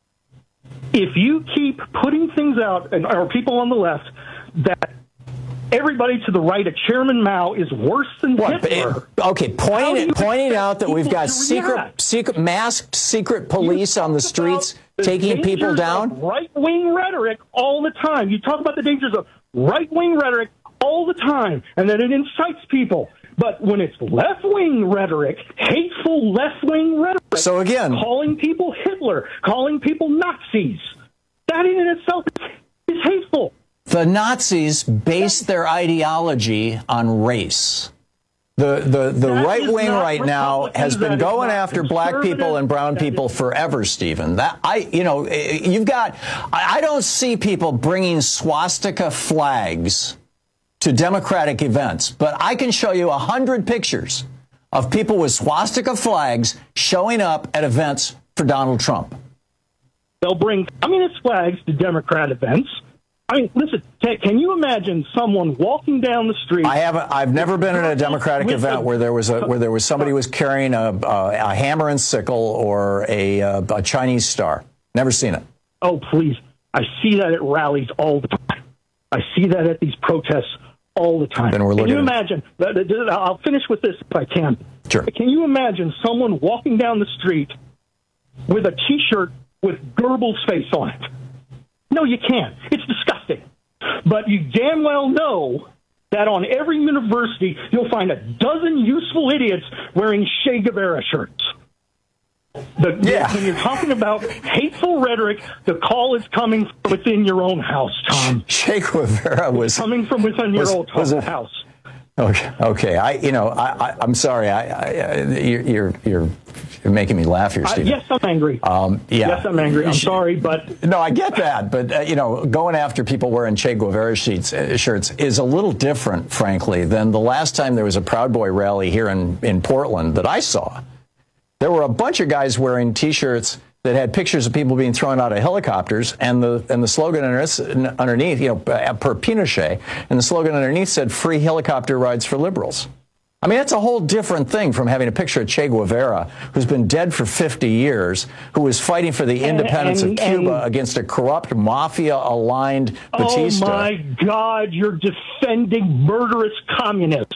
if you keep putting things out, and or people on the left, that everybody to the right of Chairman Mao is worse than What, Hitler. Okay, pointing pointing out that we've got secret, react? secret, masked secret police You on the talk streets about the taking people dangers down. of right-wing rhetoric all the time. You talk about the dangers of right-wing rhetoric all the time, and that it incites people. But when it's left-wing rhetoric, hateful left-wing rhetoric, So again, calling people Hitler, calling people Nazis, that in itself is hateful. The Nazis based their ideology on race. The the, the That right is wing not right now Republicans, has been that is going not after black people conservative, and brown that people forever, Stephen. That I you know you've got I I don't see people bringing swastika flags to Democratic events, but I can show you a hundred pictures of people with swastika flags showing up at events for Donald Trump. They'll bring communist flags to Democrat events. I mean, listen, can, can you imagine someone walking down the street? I haven't. I've never been at a Democratic event where there was a where there was somebody was carrying a a, a hammer and sickle or a, a a Chinese star. Never seen it. Oh, please! I see that at rallies all the time. I see that at these protests all the time. Then we're can you looking imagine? I'll finish with this if I can. Sure. Can you imagine someone walking down the street with a T-shirt with Goebbels' face on it? No, you can't. It's disgusting. But you damn well know that on every university you'll find a dozen useful idiots wearing Che Guevara shirts. The, yeah. When you're talking about hateful rhetoric, the call is coming from within your own house, Tom. Che Guevara was it's coming from within was, your own was it, house. Okay, okay. I, you know, I, I, I'm sorry. I, I, you're, you're, you're making me laugh here, Stephen. Uh, yes, I'm angry. Um, yeah. Yes, I'm angry. I'm sorry, but no, I get that. But uh, you know, going after people wearing Che Guevara sheets, uh, shirts is a little different, frankly, than the last time there was a Proud Boy rally here in in Portland that I saw. There were a bunch of guys wearing T-shirts that had pictures of people being thrown out of helicopters, and the and the slogan underneath, you know, per Pinochet, and the slogan underneath said "Free helicopter rides for liberals." I mean, that's a whole different thing from having a picture of Che Guevara, who's been dead for fifty years, who was fighting for the independence and, and, of Cuba and, against a corrupt, mafia-aligned Batista. Oh, my God, you're defending murderous communists.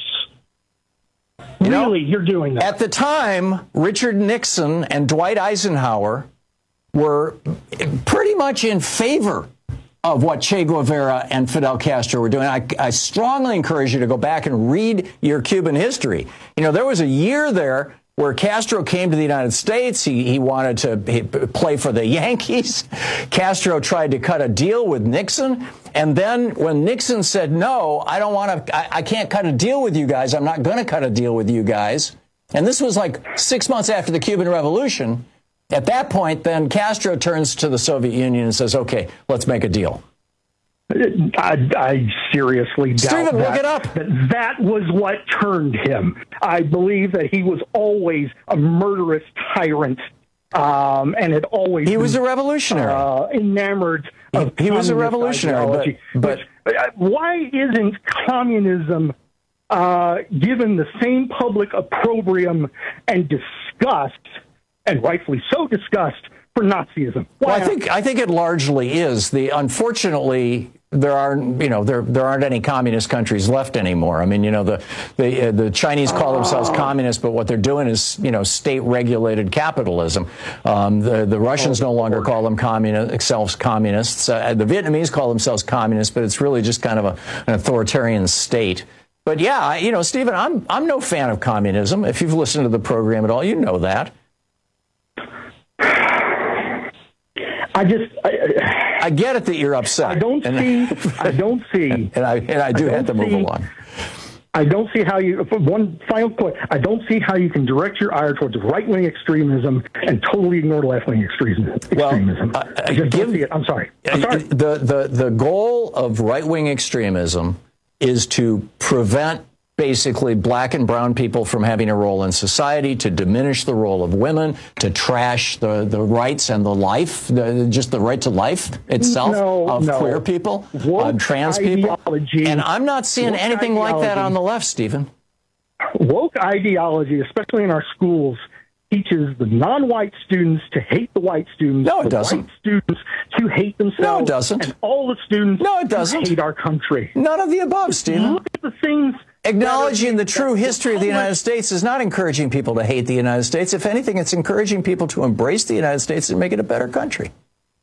You know, really, you're doing that. At the time, Richard Nixon and Dwight Eisenhower were pretty much in favor of what Che Guevara and Fidel Castro were doing. I, I strongly encourage you to go back and read your Cuban history. You know, there was a year there where Castro came to the United States. He, he wanted to he, play for the Yankees. Castro tried to cut a deal with Nixon. And then when Nixon said, no, I don't want to, I, I can't cut a deal with you guys. I'm not going to cut a deal with you guys. And this was like six months after the Cuban Revolution. At that point, then Castro turns to the Soviet Union and says, okay, let's make a deal. I, I seriously doubt Stephen, that, look it up. that that was what turned him. I believe that he was always a murderous tyrant, um, and had always he was been, a revolutionary, uh, enamored of he, he was a revolutionary. But, but Which, uh, why isn't communism uh, given the same public opprobrium and disgust, and rightfully so disgust, for Nazism? Why well, I think I think it largely is. The unfortunately, there are you know there there aren't any communist countries left anymore. I mean, you know the the uh, the Chinese call themselves oh. communists, but what they're doing is you know state regulated capitalism. Um, the the Russians oh, no longer Lord. call them communist, themselves communists. Uh, the Vietnamese call themselves communists, but it's really just kind of a, an authoritarian state. But yeah, you know, Stephen, I'm I'm no fan of communism. If you've listened to the program at all, you know that. I just, I, I get it that you're upset. I don't and, see, I don't see, and I and I do I have to move see, along. I don't see how you. One final point: I don't see how you can direct your ire towards right-wing extremism and totally ignore left-wing extremism. Well, extremism. uh, I just give, don't see it. I'm sorry. I'm sorry. The the the goal of right-wing extremism is to prevent basically black and brown people from having a role in society, to diminish the role of women, to trash the, the rights and the life, the, just the right to life itself no, of no. queer people, uh, trans people. And I'm not seeing woke anything ideology. like that on the left, Stephen. Woke ideology, especially in our schools, teaches the non-white students to hate the white students. No, it the doesn't. White students to hate themselves. No, it doesn't. And all the students no, it doesn't. to hate our country. None of the above, Stephen. Look at the things. Acknowledging the true history of the United States is not encouraging people to hate the United States. If anything, it's encouraging people to embrace the United States and make it a better country.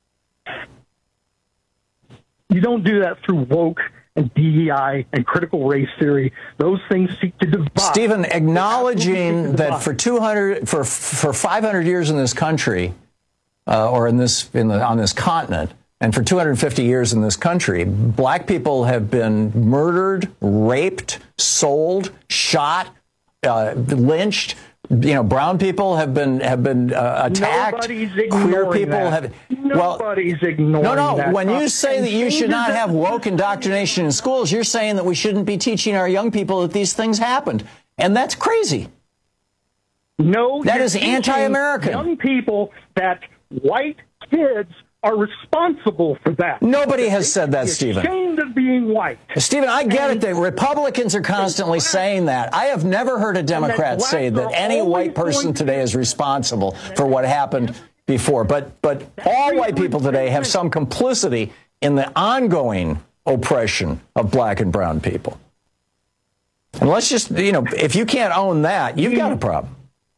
You don't do that through woke and D E I and critical race theory. Those things seek to divide. Stephen, acknowledging that for two hundred, for for five hundred years in this country, uh, or in this in the on this continent, and for two hundred fifty years in this country, black people have been murdered, raped, sold, shot, uh, lynched. You know, brown people have been have been uh, attacked. Nobody's Queer people that. have. Nobody's well, ignoring no, no. that. When you say And that you should not changes have woke indoctrination in schools, you're saying that we shouldn't be teaching our young people that these things happened, and that's crazy. No, that you're is teaching anti-American. Young people that white kids are responsible for that. Nobody has said that, Stephen. Ashamed of being white. Stephen, I get it that Republicans are constantly saying that. I have never heard a Democrat say that any white person today is responsible for what happened before. But but all white people today have some complicity in the ongoing oppression of black and brown people. And let's just, you know, if you can't own that, you've got a problem.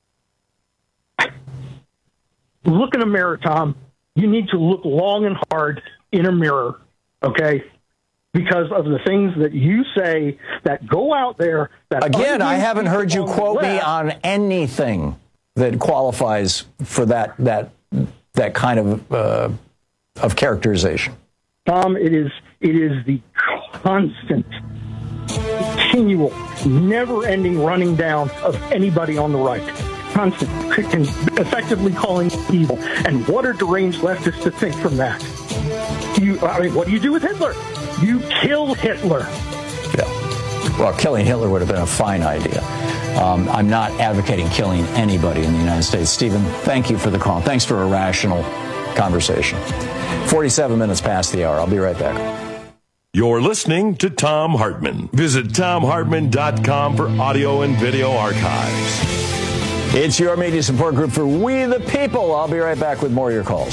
Look in a mirror, Tom. You need to look long and hard in a mirror, okay? Because of the things that you say that go out there. That Again, I haven't heard you quote me on anything that qualifies for that that that kind of uh, of characterization. Tom, it is it is the constant, continual, never-ending running down of anybody on the right. Constant, can effectively calling evil. And what are deranged leftists to think from that? You, I mean, what do you do with Hitler? You kill Hitler. Yeah. Well, killing Hitler would have been a fine idea. Um, I'm not advocating killing anybody in the United States. Stephen, thank you for the call. Thanks for a rational conversation. forty-seven minutes past the hour. I'll be right back. You're listening to Thom Hartmann. Visit Thom Hartmann dot com for audio and video archives. It's your media support group for We the People. I'll be right back with more of your calls.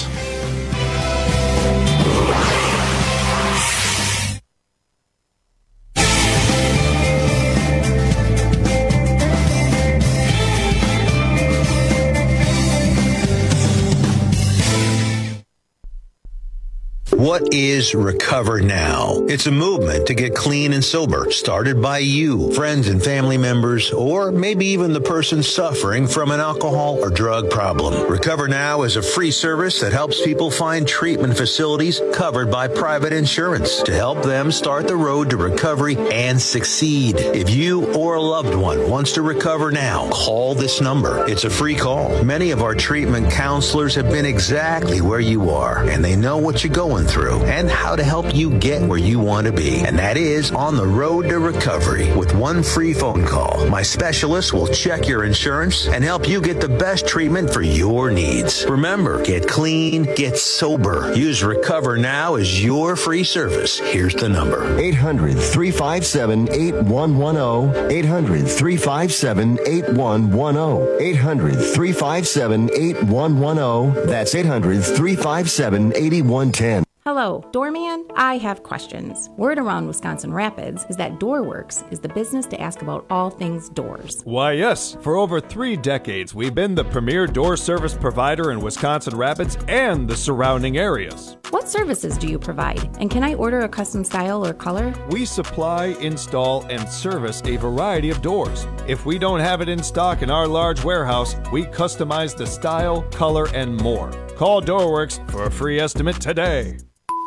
What is Recover Now? It's a movement to get clean and sober, started by you, friends and family members, or maybe even the person suffering from an alcohol or drug problem. Recover Now is a free service that helps people find treatment facilities covered by private insurance to help them start the road to recovery and succeed. If you or a loved one wants to recover now, call this number. It's a free call. Many of our treatment counselors have been exactly where you are, and they know what you're going through and how to help you get where you want to be. And that is on the road to recovery with one free phone call. My specialist will check your insurance and help you get the best treatment for your needs. Remember, get clean, get sober. Use Recover Now as your free service. Here's the number. eight hundred, three five seven, eight one one zero. eight hundred, three five seven, eight one one zero. eight hundred, three five seven, eight one one zero. That's eight hundred, three five seven, eight one one zero. Hello, Doorman. I have questions. Word around Wisconsin Rapids is that DoorWorks is the business to ask about all things doors. Why, yes. For over three decades, we've been the premier door service provider in Wisconsin Rapids and the surrounding areas. What services do you provide? And can I order a custom style or color? We supply, install, and service a variety of doors. If we don't have it in stock in our large warehouse, we customize the style, color, and more. Call DoorWorks for a free estimate today.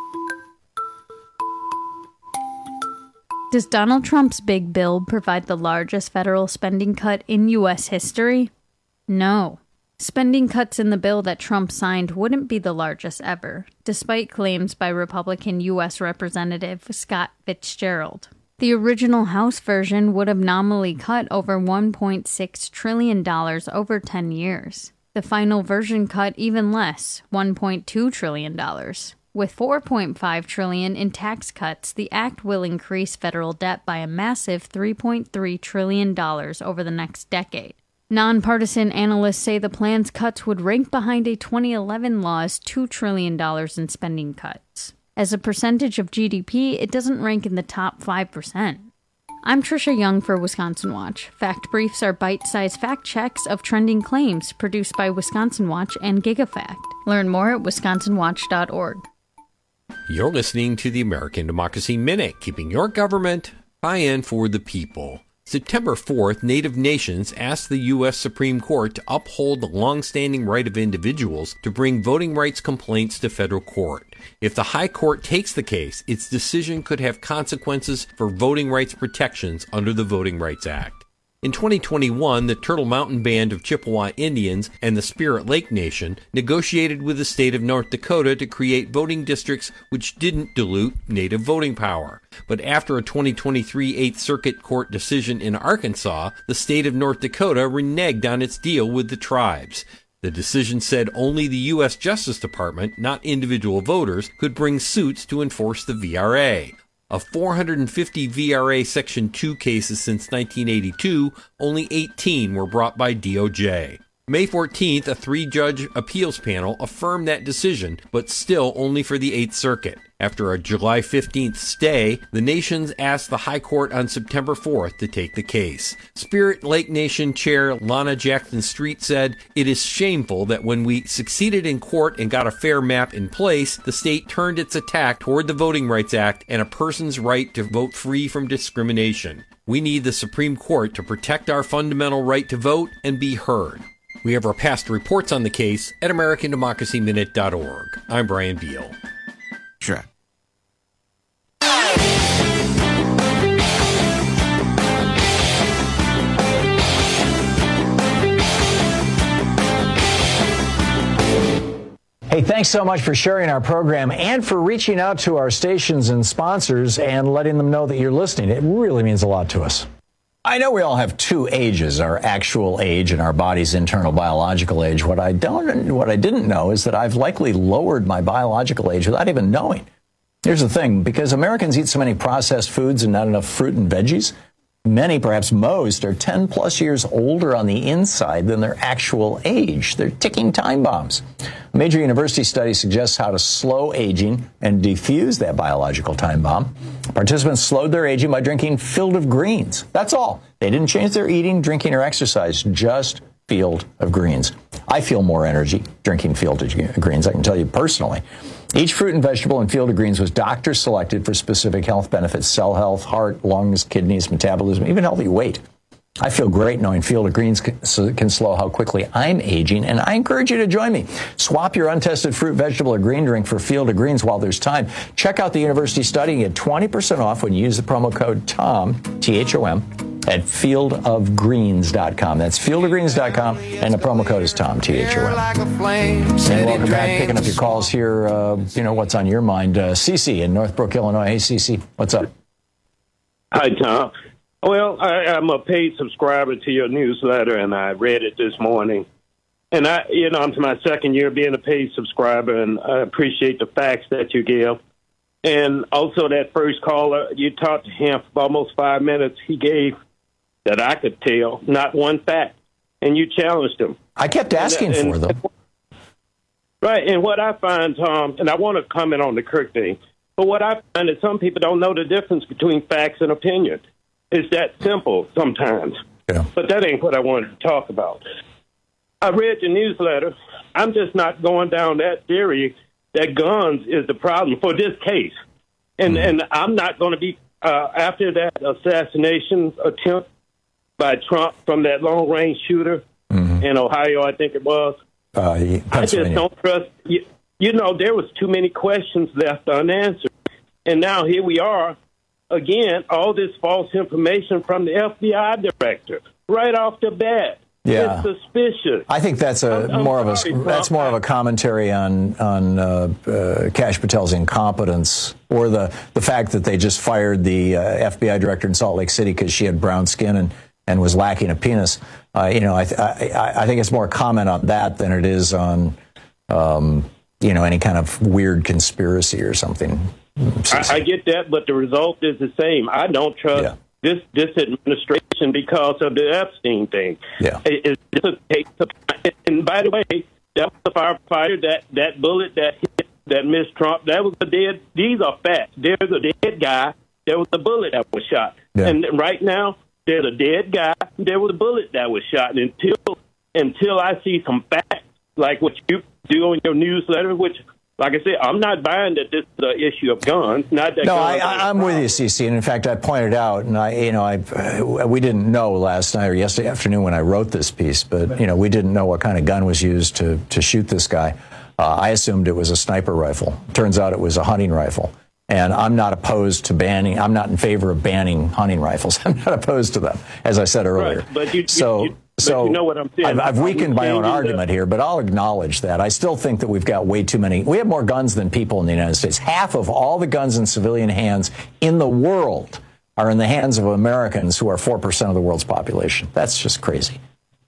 Does Donald Trump's big bill provide the largest federal spending cut in U S history? No. Spending cuts in the bill that Trump signed wouldn't be the largest ever, despite claims by Republican U S Representative Scott Fitzgerald. The original House version would have nominally cut over one point six trillion dollars over ten years. The final version cut even less, one point two trillion dollars. With four point five trillion dollars in tax cuts, the act will increase federal debt by a massive three point three trillion dollars over the next decade. Nonpartisan analysts say the plan's cuts would rank behind a twenty eleven law's two trillion dollars in spending cuts. As a percentage of G D P, it doesn't rank in the top five percent. I'm Trisha Young for Wisconsin Watch. Fact Briefs are bite-sized fact checks of trending claims produced by Wisconsin Watch and GigaFact. Learn more at wisconsin watch dot org. You're listening to the American Democracy Minute, keeping your government by and for the people. September fourth, Native nations asked the U S Supreme Court to uphold the long-standing right of individuals to bring voting rights complaints to federal court. If the High Court takes the case, its decision could have consequences for voting rights protections under the Voting Rights Act. In twenty twenty-one, the Turtle Mountain Band of Chippewa Indians and the Spirit Lake Nation negotiated with the state of North Dakota to create voting districts which didn't dilute Native voting power. But after a twenty twenty-three Eighth Circuit Court decision in Arkansas, the state of North Dakota reneged on its deal with the tribes. The decision said only the U S Justice Department, not individual voters, could bring suits to enforce the V R A. Of four hundred fifty V R A Section two cases since nineteen eighty-two, only eighteen were brought by D O J. May fourteenth, a three-judge appeals panel affirmed that decision, but still only for the Eighth Circuit. After a July fifteenth stay, the nations asked the High Court on September fourth to take the case. Spirit Lake Nation Chair Lana Jackson Street said, "It is shameful that when we succeeded in court and got a fair map in place, the state turned its attack toward the Voting Rights Act and a person's right to vote free from discrimination. We need the Supreme Court to protect our fundamental right to vote and be heard." We have our past reports on the case at american democracy minute dot org. I'm Brian Beal. Sure. Hey, thanks so much for sharing our program and for reaching out to our stations and sponsors and letting them know that you're listening. It really means a lot to us. I know we all have two ages, our actual age and our body's internal biological age. What I don't, what I didn't know is that I've likely lowered my biological age without even knowing. Here's the thing, because Americans eat so many processed foods and not enough fruit and veggies, many, perhaps most, are ten plus years older on the inside than their actual age. They're ticking time bombs. A major university study suggests how to slow aging and defuse that biological time bomb. Participants slowed their aging by drinking Field of Greens. That's all. They didn't change their eating, drinking, or exercise, just Field of Greens. I feel more energy drinking Field of Greens, I can tell you personally. Each fruit and vegetable in Field of Greens was doctor selected for specific health benefits: cell health, heart, lungs, kidneys, metabolism, even healthy weight. I feel great knowing Field of Greens can, can slow how quickly I'm aging, and I encourage you to join me. Swap your untested fruit, vegetable, or green drink for Field of Greens while there's time. Check out the university study and get twenty percent off when you use the promo code TOM, T H O M, at field of greens dot com. That's field of greens dot com, and the promo code is TOM, T H O M. And welcome back, picking up your calls here. Uh, you know, what's on your mind? Uh, Cece in Northbrook, Illinois. Hey, Cece, what's up? Hi, Tom. Well, I, I'm a paid subscriber to your newsletter, and I read it this morning. And, I, you know, I'm to my second year being a paid subscriber, and I appreciate the facts that you give. And also that first caller, you talked to him for almost five minutes. He gave, that I could tell, not one fact. And you challenged him. I kept asking and, and, for them. Right. And what I find, Tom, and I want to comment on the Kirk thing, but what I find is some people don't know the difference between facts and opinion. It's that simple sometimes. Yeah. But that ain't what I wanted to talk about. I read your newsletter. I'm just not going down that theory that guns is the problem for this case. And mm-hmm. and I'm not going to be, uh, after that assassination attempt by Trump from that long-range shooter mm-hmm. in Ohio, I think it was, uh, yeah, I just don't trust, you, you know, there was too many questions left unanswered. And now here we are. Again, all this false information from the F B I director right off the bat. Yeah. It's suspicious. I think that's a I'm, I'm more sorry, of a that's more of a commentary on on uh, uh, Kash Patel's incompetence, or the the fact that they just fired the uh, F B I director in Salt Lake City because she had brown skin and, and was lacking a penis. Uh, you know, I, th- I I think it's more a comment on that than it is on um, you know, any kind of weird conspiracy or something. I, I get that, but the result is the same. I don't trust. Yeah. This this administration because of the Epstein thing. Yeah. It, it's a case of, and by the way, that was the firefighter, that, that bullet that hit, that missed Trump, that was a dead, these are facts. There's a dead guy, there was a bullet that was shot. Yeah. And right now, there's a dead guy, there was a bullet that was shot. And until, until I see some facts, like what you do in your newsletter, which... Like I said, I'm not buying that this is an issue of guns. Not that no, guns I, I'm with you, C C. And in fact, I pointed out, and I, you know, I uh, we didn't know last night or yesterday afternoon when I wrote this piece, but you know, we didn't know what kind of gun was used to to shoot this guy. Uh, I assumed it was a sniper rifle. Turns out it was a hunting rifle. And I'm not opposed to banning. I'm not in favor of banning hunting rifles. I'm not opposed to them, as I said earlier. Right, but you, so. You, you, So you know what I'm saying. I've, I've weakened my own argument the... here, but I'll acknowledge that. I still think that we've got way too many. We have more guns than people in the United States. Half of all the guns in civilian hands in the world are in the hands of Americans who are four percent of the world's population. That's just crazy.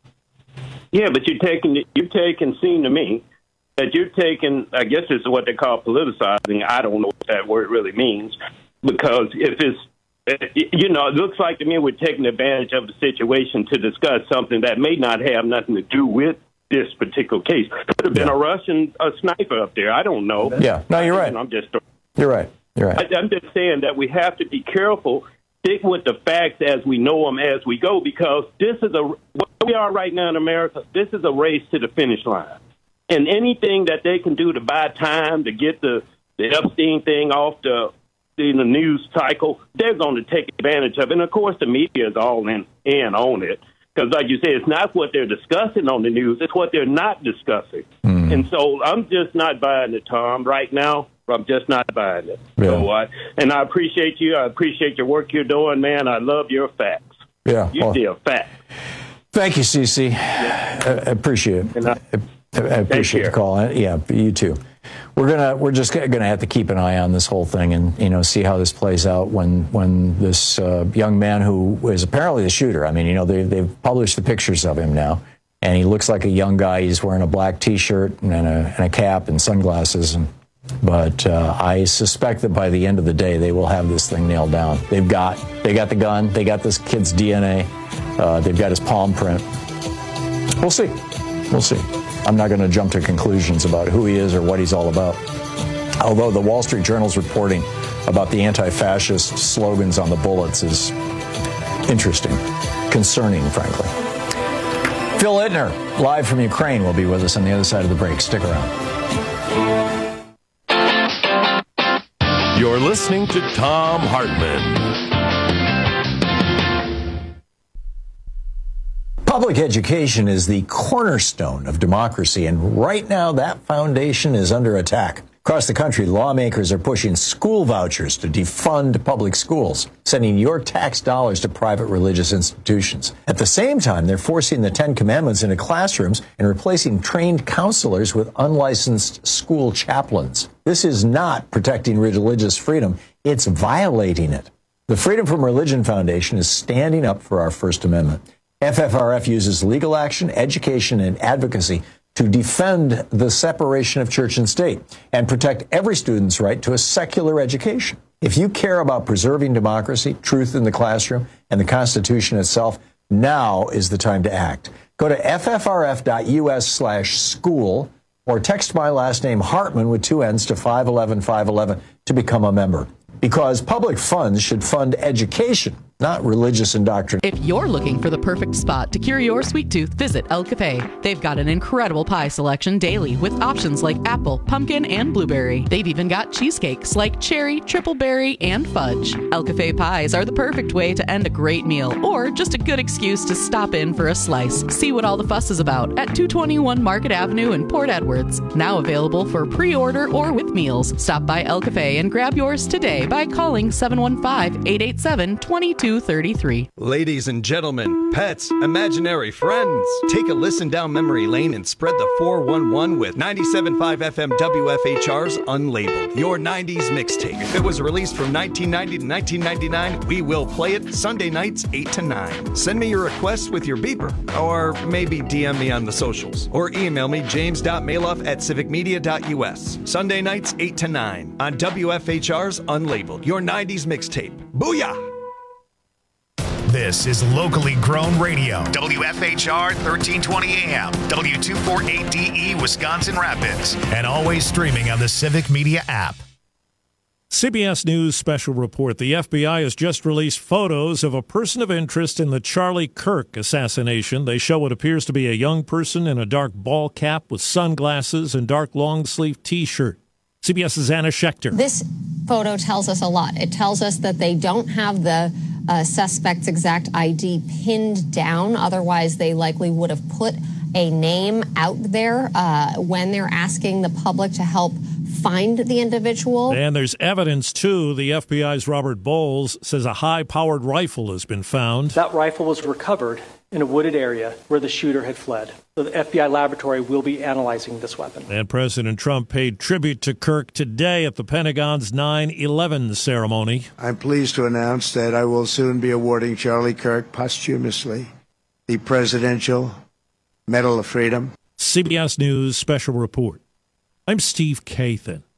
Yeah, but you're taking, you're taking, seem to me, that you're taking, I guess this is what they call politicizing. I don't know what that word really means, because if it's, you know, it looks like to me we're taking advantage of the situation to discuss something that may not have nothing to do with this particular case. Could have been yeah. a Russian a sniper up there. I don't know. Yeah, no, you're right. I'm just. You're right. You're right. I, I'm just saying that we have to be careful, stick with the facts as we know them as we go, because this is a where we are right now in America. This is a race to the finish line, and anything that they can do to buy time to get the the Epstein thing off the. in the news cycle, they're going to take advantage of it. And, of course, the media is all in, in on it. Because, like you said, it's not what they're discussing on the news. It's what they're not discussing. Mm. And so I'm just not buying it, Tom. Right now, I'm just not buying it. Yeah. So, uh, and I appreciate you. I appreciate your work you're doing, man. I love your facts. Yeah. You well, deal facts. Thank you, C C. Yeah. I, I appreciate it. I, I, I appreciate the call. Yeah, you too. We're gonna we're just gonna have to keep an eye on this whole thing and you know see how this plays out when when this uh, young man who is apparently the shooter. I mean, you know they they've published the pictures of him now, and he looks like a young guy. He's wearing a black T-shirt and a, and a cap and sunglasses. And but uh, I suspect that by the end of the day they will have this thing nailed down. They've got they got the gun. They got this kid's D N A. Uh, they've got his palm print. We'll see. We'll see. I'm not going to jump to conclusions about who he is or what he's all about. Although the Wall Street Journal's reporting about the anti-fascist slogans on the bullets is interesting, concerning, frankly. Phil Ittner, live from Ukraine, will be with us on the other side of the break. Stick around. You're listening to Thom Hartmann. Public education is the cornerstone of democracy, and right now that foundation is under attack. Across the country, lawmakers are pushing school vouchers to defund public schools, sending your tax dollars to private religious institutions. At the same time, they're forcing the Ten Commandments into classrooms and replacing trained counselors with unlicensed school chaplains. This is not protecting religious freedom, it's violating it. The Freedom from Religion Foundation is standing up for our First Amendment. F F R F uses legal action, education, and advocacy to defend the separation of church and state and protect every student's right to a secular education. If you care about preserving democracy, truth in the classroom, and the Constitution itself, now is the time to act. Go to ffrf.us slash school or text my last name Hartman with two N's to five one one five one one to become a member. Because public funds should fund education, not religious indoctrination. If you're looking for the perfect spot to cure your sweet tooth, visit El Cafe. They've got an incredible pie selection daily with options like apple, pumpkin, and blueberry. They've even got cheesecakes like cherry, triple berry, and fudge. El Cafe pies are the perfect way to end a great meal or just a good excuse to stop in for a slice. See what all the fuss is about at two twenty-one Market Avenue in Port Edwards. Now available for pre-order or with meals. Stop by El Cafe and grab yours today by calling seven one five, eight eight seven, two two two three three. Ladies and gentlemen, pets, imaginary friends, take a listen down memory lane and spread the four one one with ninety-seven point five F M W F H R's Unlabeled, your nineties mixtape. If it was released from nineteen ninety to nineteen ninety-nine, we will play it Sunday nights eight to nine. Send me your request with your beeper, or maybe D M me on the socials, or email me james.maloff at civicmedia.us. Sunday nights eight to nine on W F H R's Unlabeled, your nineties mixtape. Booyah! This is locally grown radio. W F H R thirteen twenty A M, W two forty-eight D E, Wisconsin Rapids, and always streaming on the Civic Media app. C B S News special report. The F B I has just released photos of a person of interest in the Charlie Kirk assassination. They show what appears to be a young person in a dark ball cap with sunglasses and dark long-sleeve T-shirt. CBS's Anna Schechter. This photo tells us a lot. It tells us that they don't have the uh, suspect's exact I D pinned down. Otherwise, they likely would have put a name out there uh, when they're asking the public to help find the individual. And there's evidence, too. The F B I's Robert Bowles says a high-powered rifle has been found. That rifle was recovered in a wooded area where the shooter had fled. So the F B I laboratory will be analyzing this weapon. And President Trump paid tribute to Kirk today at the Pentagon's nine eleven ceremony. I'm pleased to announce that I will soon be awarding Charlie Kirk posthumously the Presidential Medal of Freedom. C B S News special report. I'm Steve Kathan.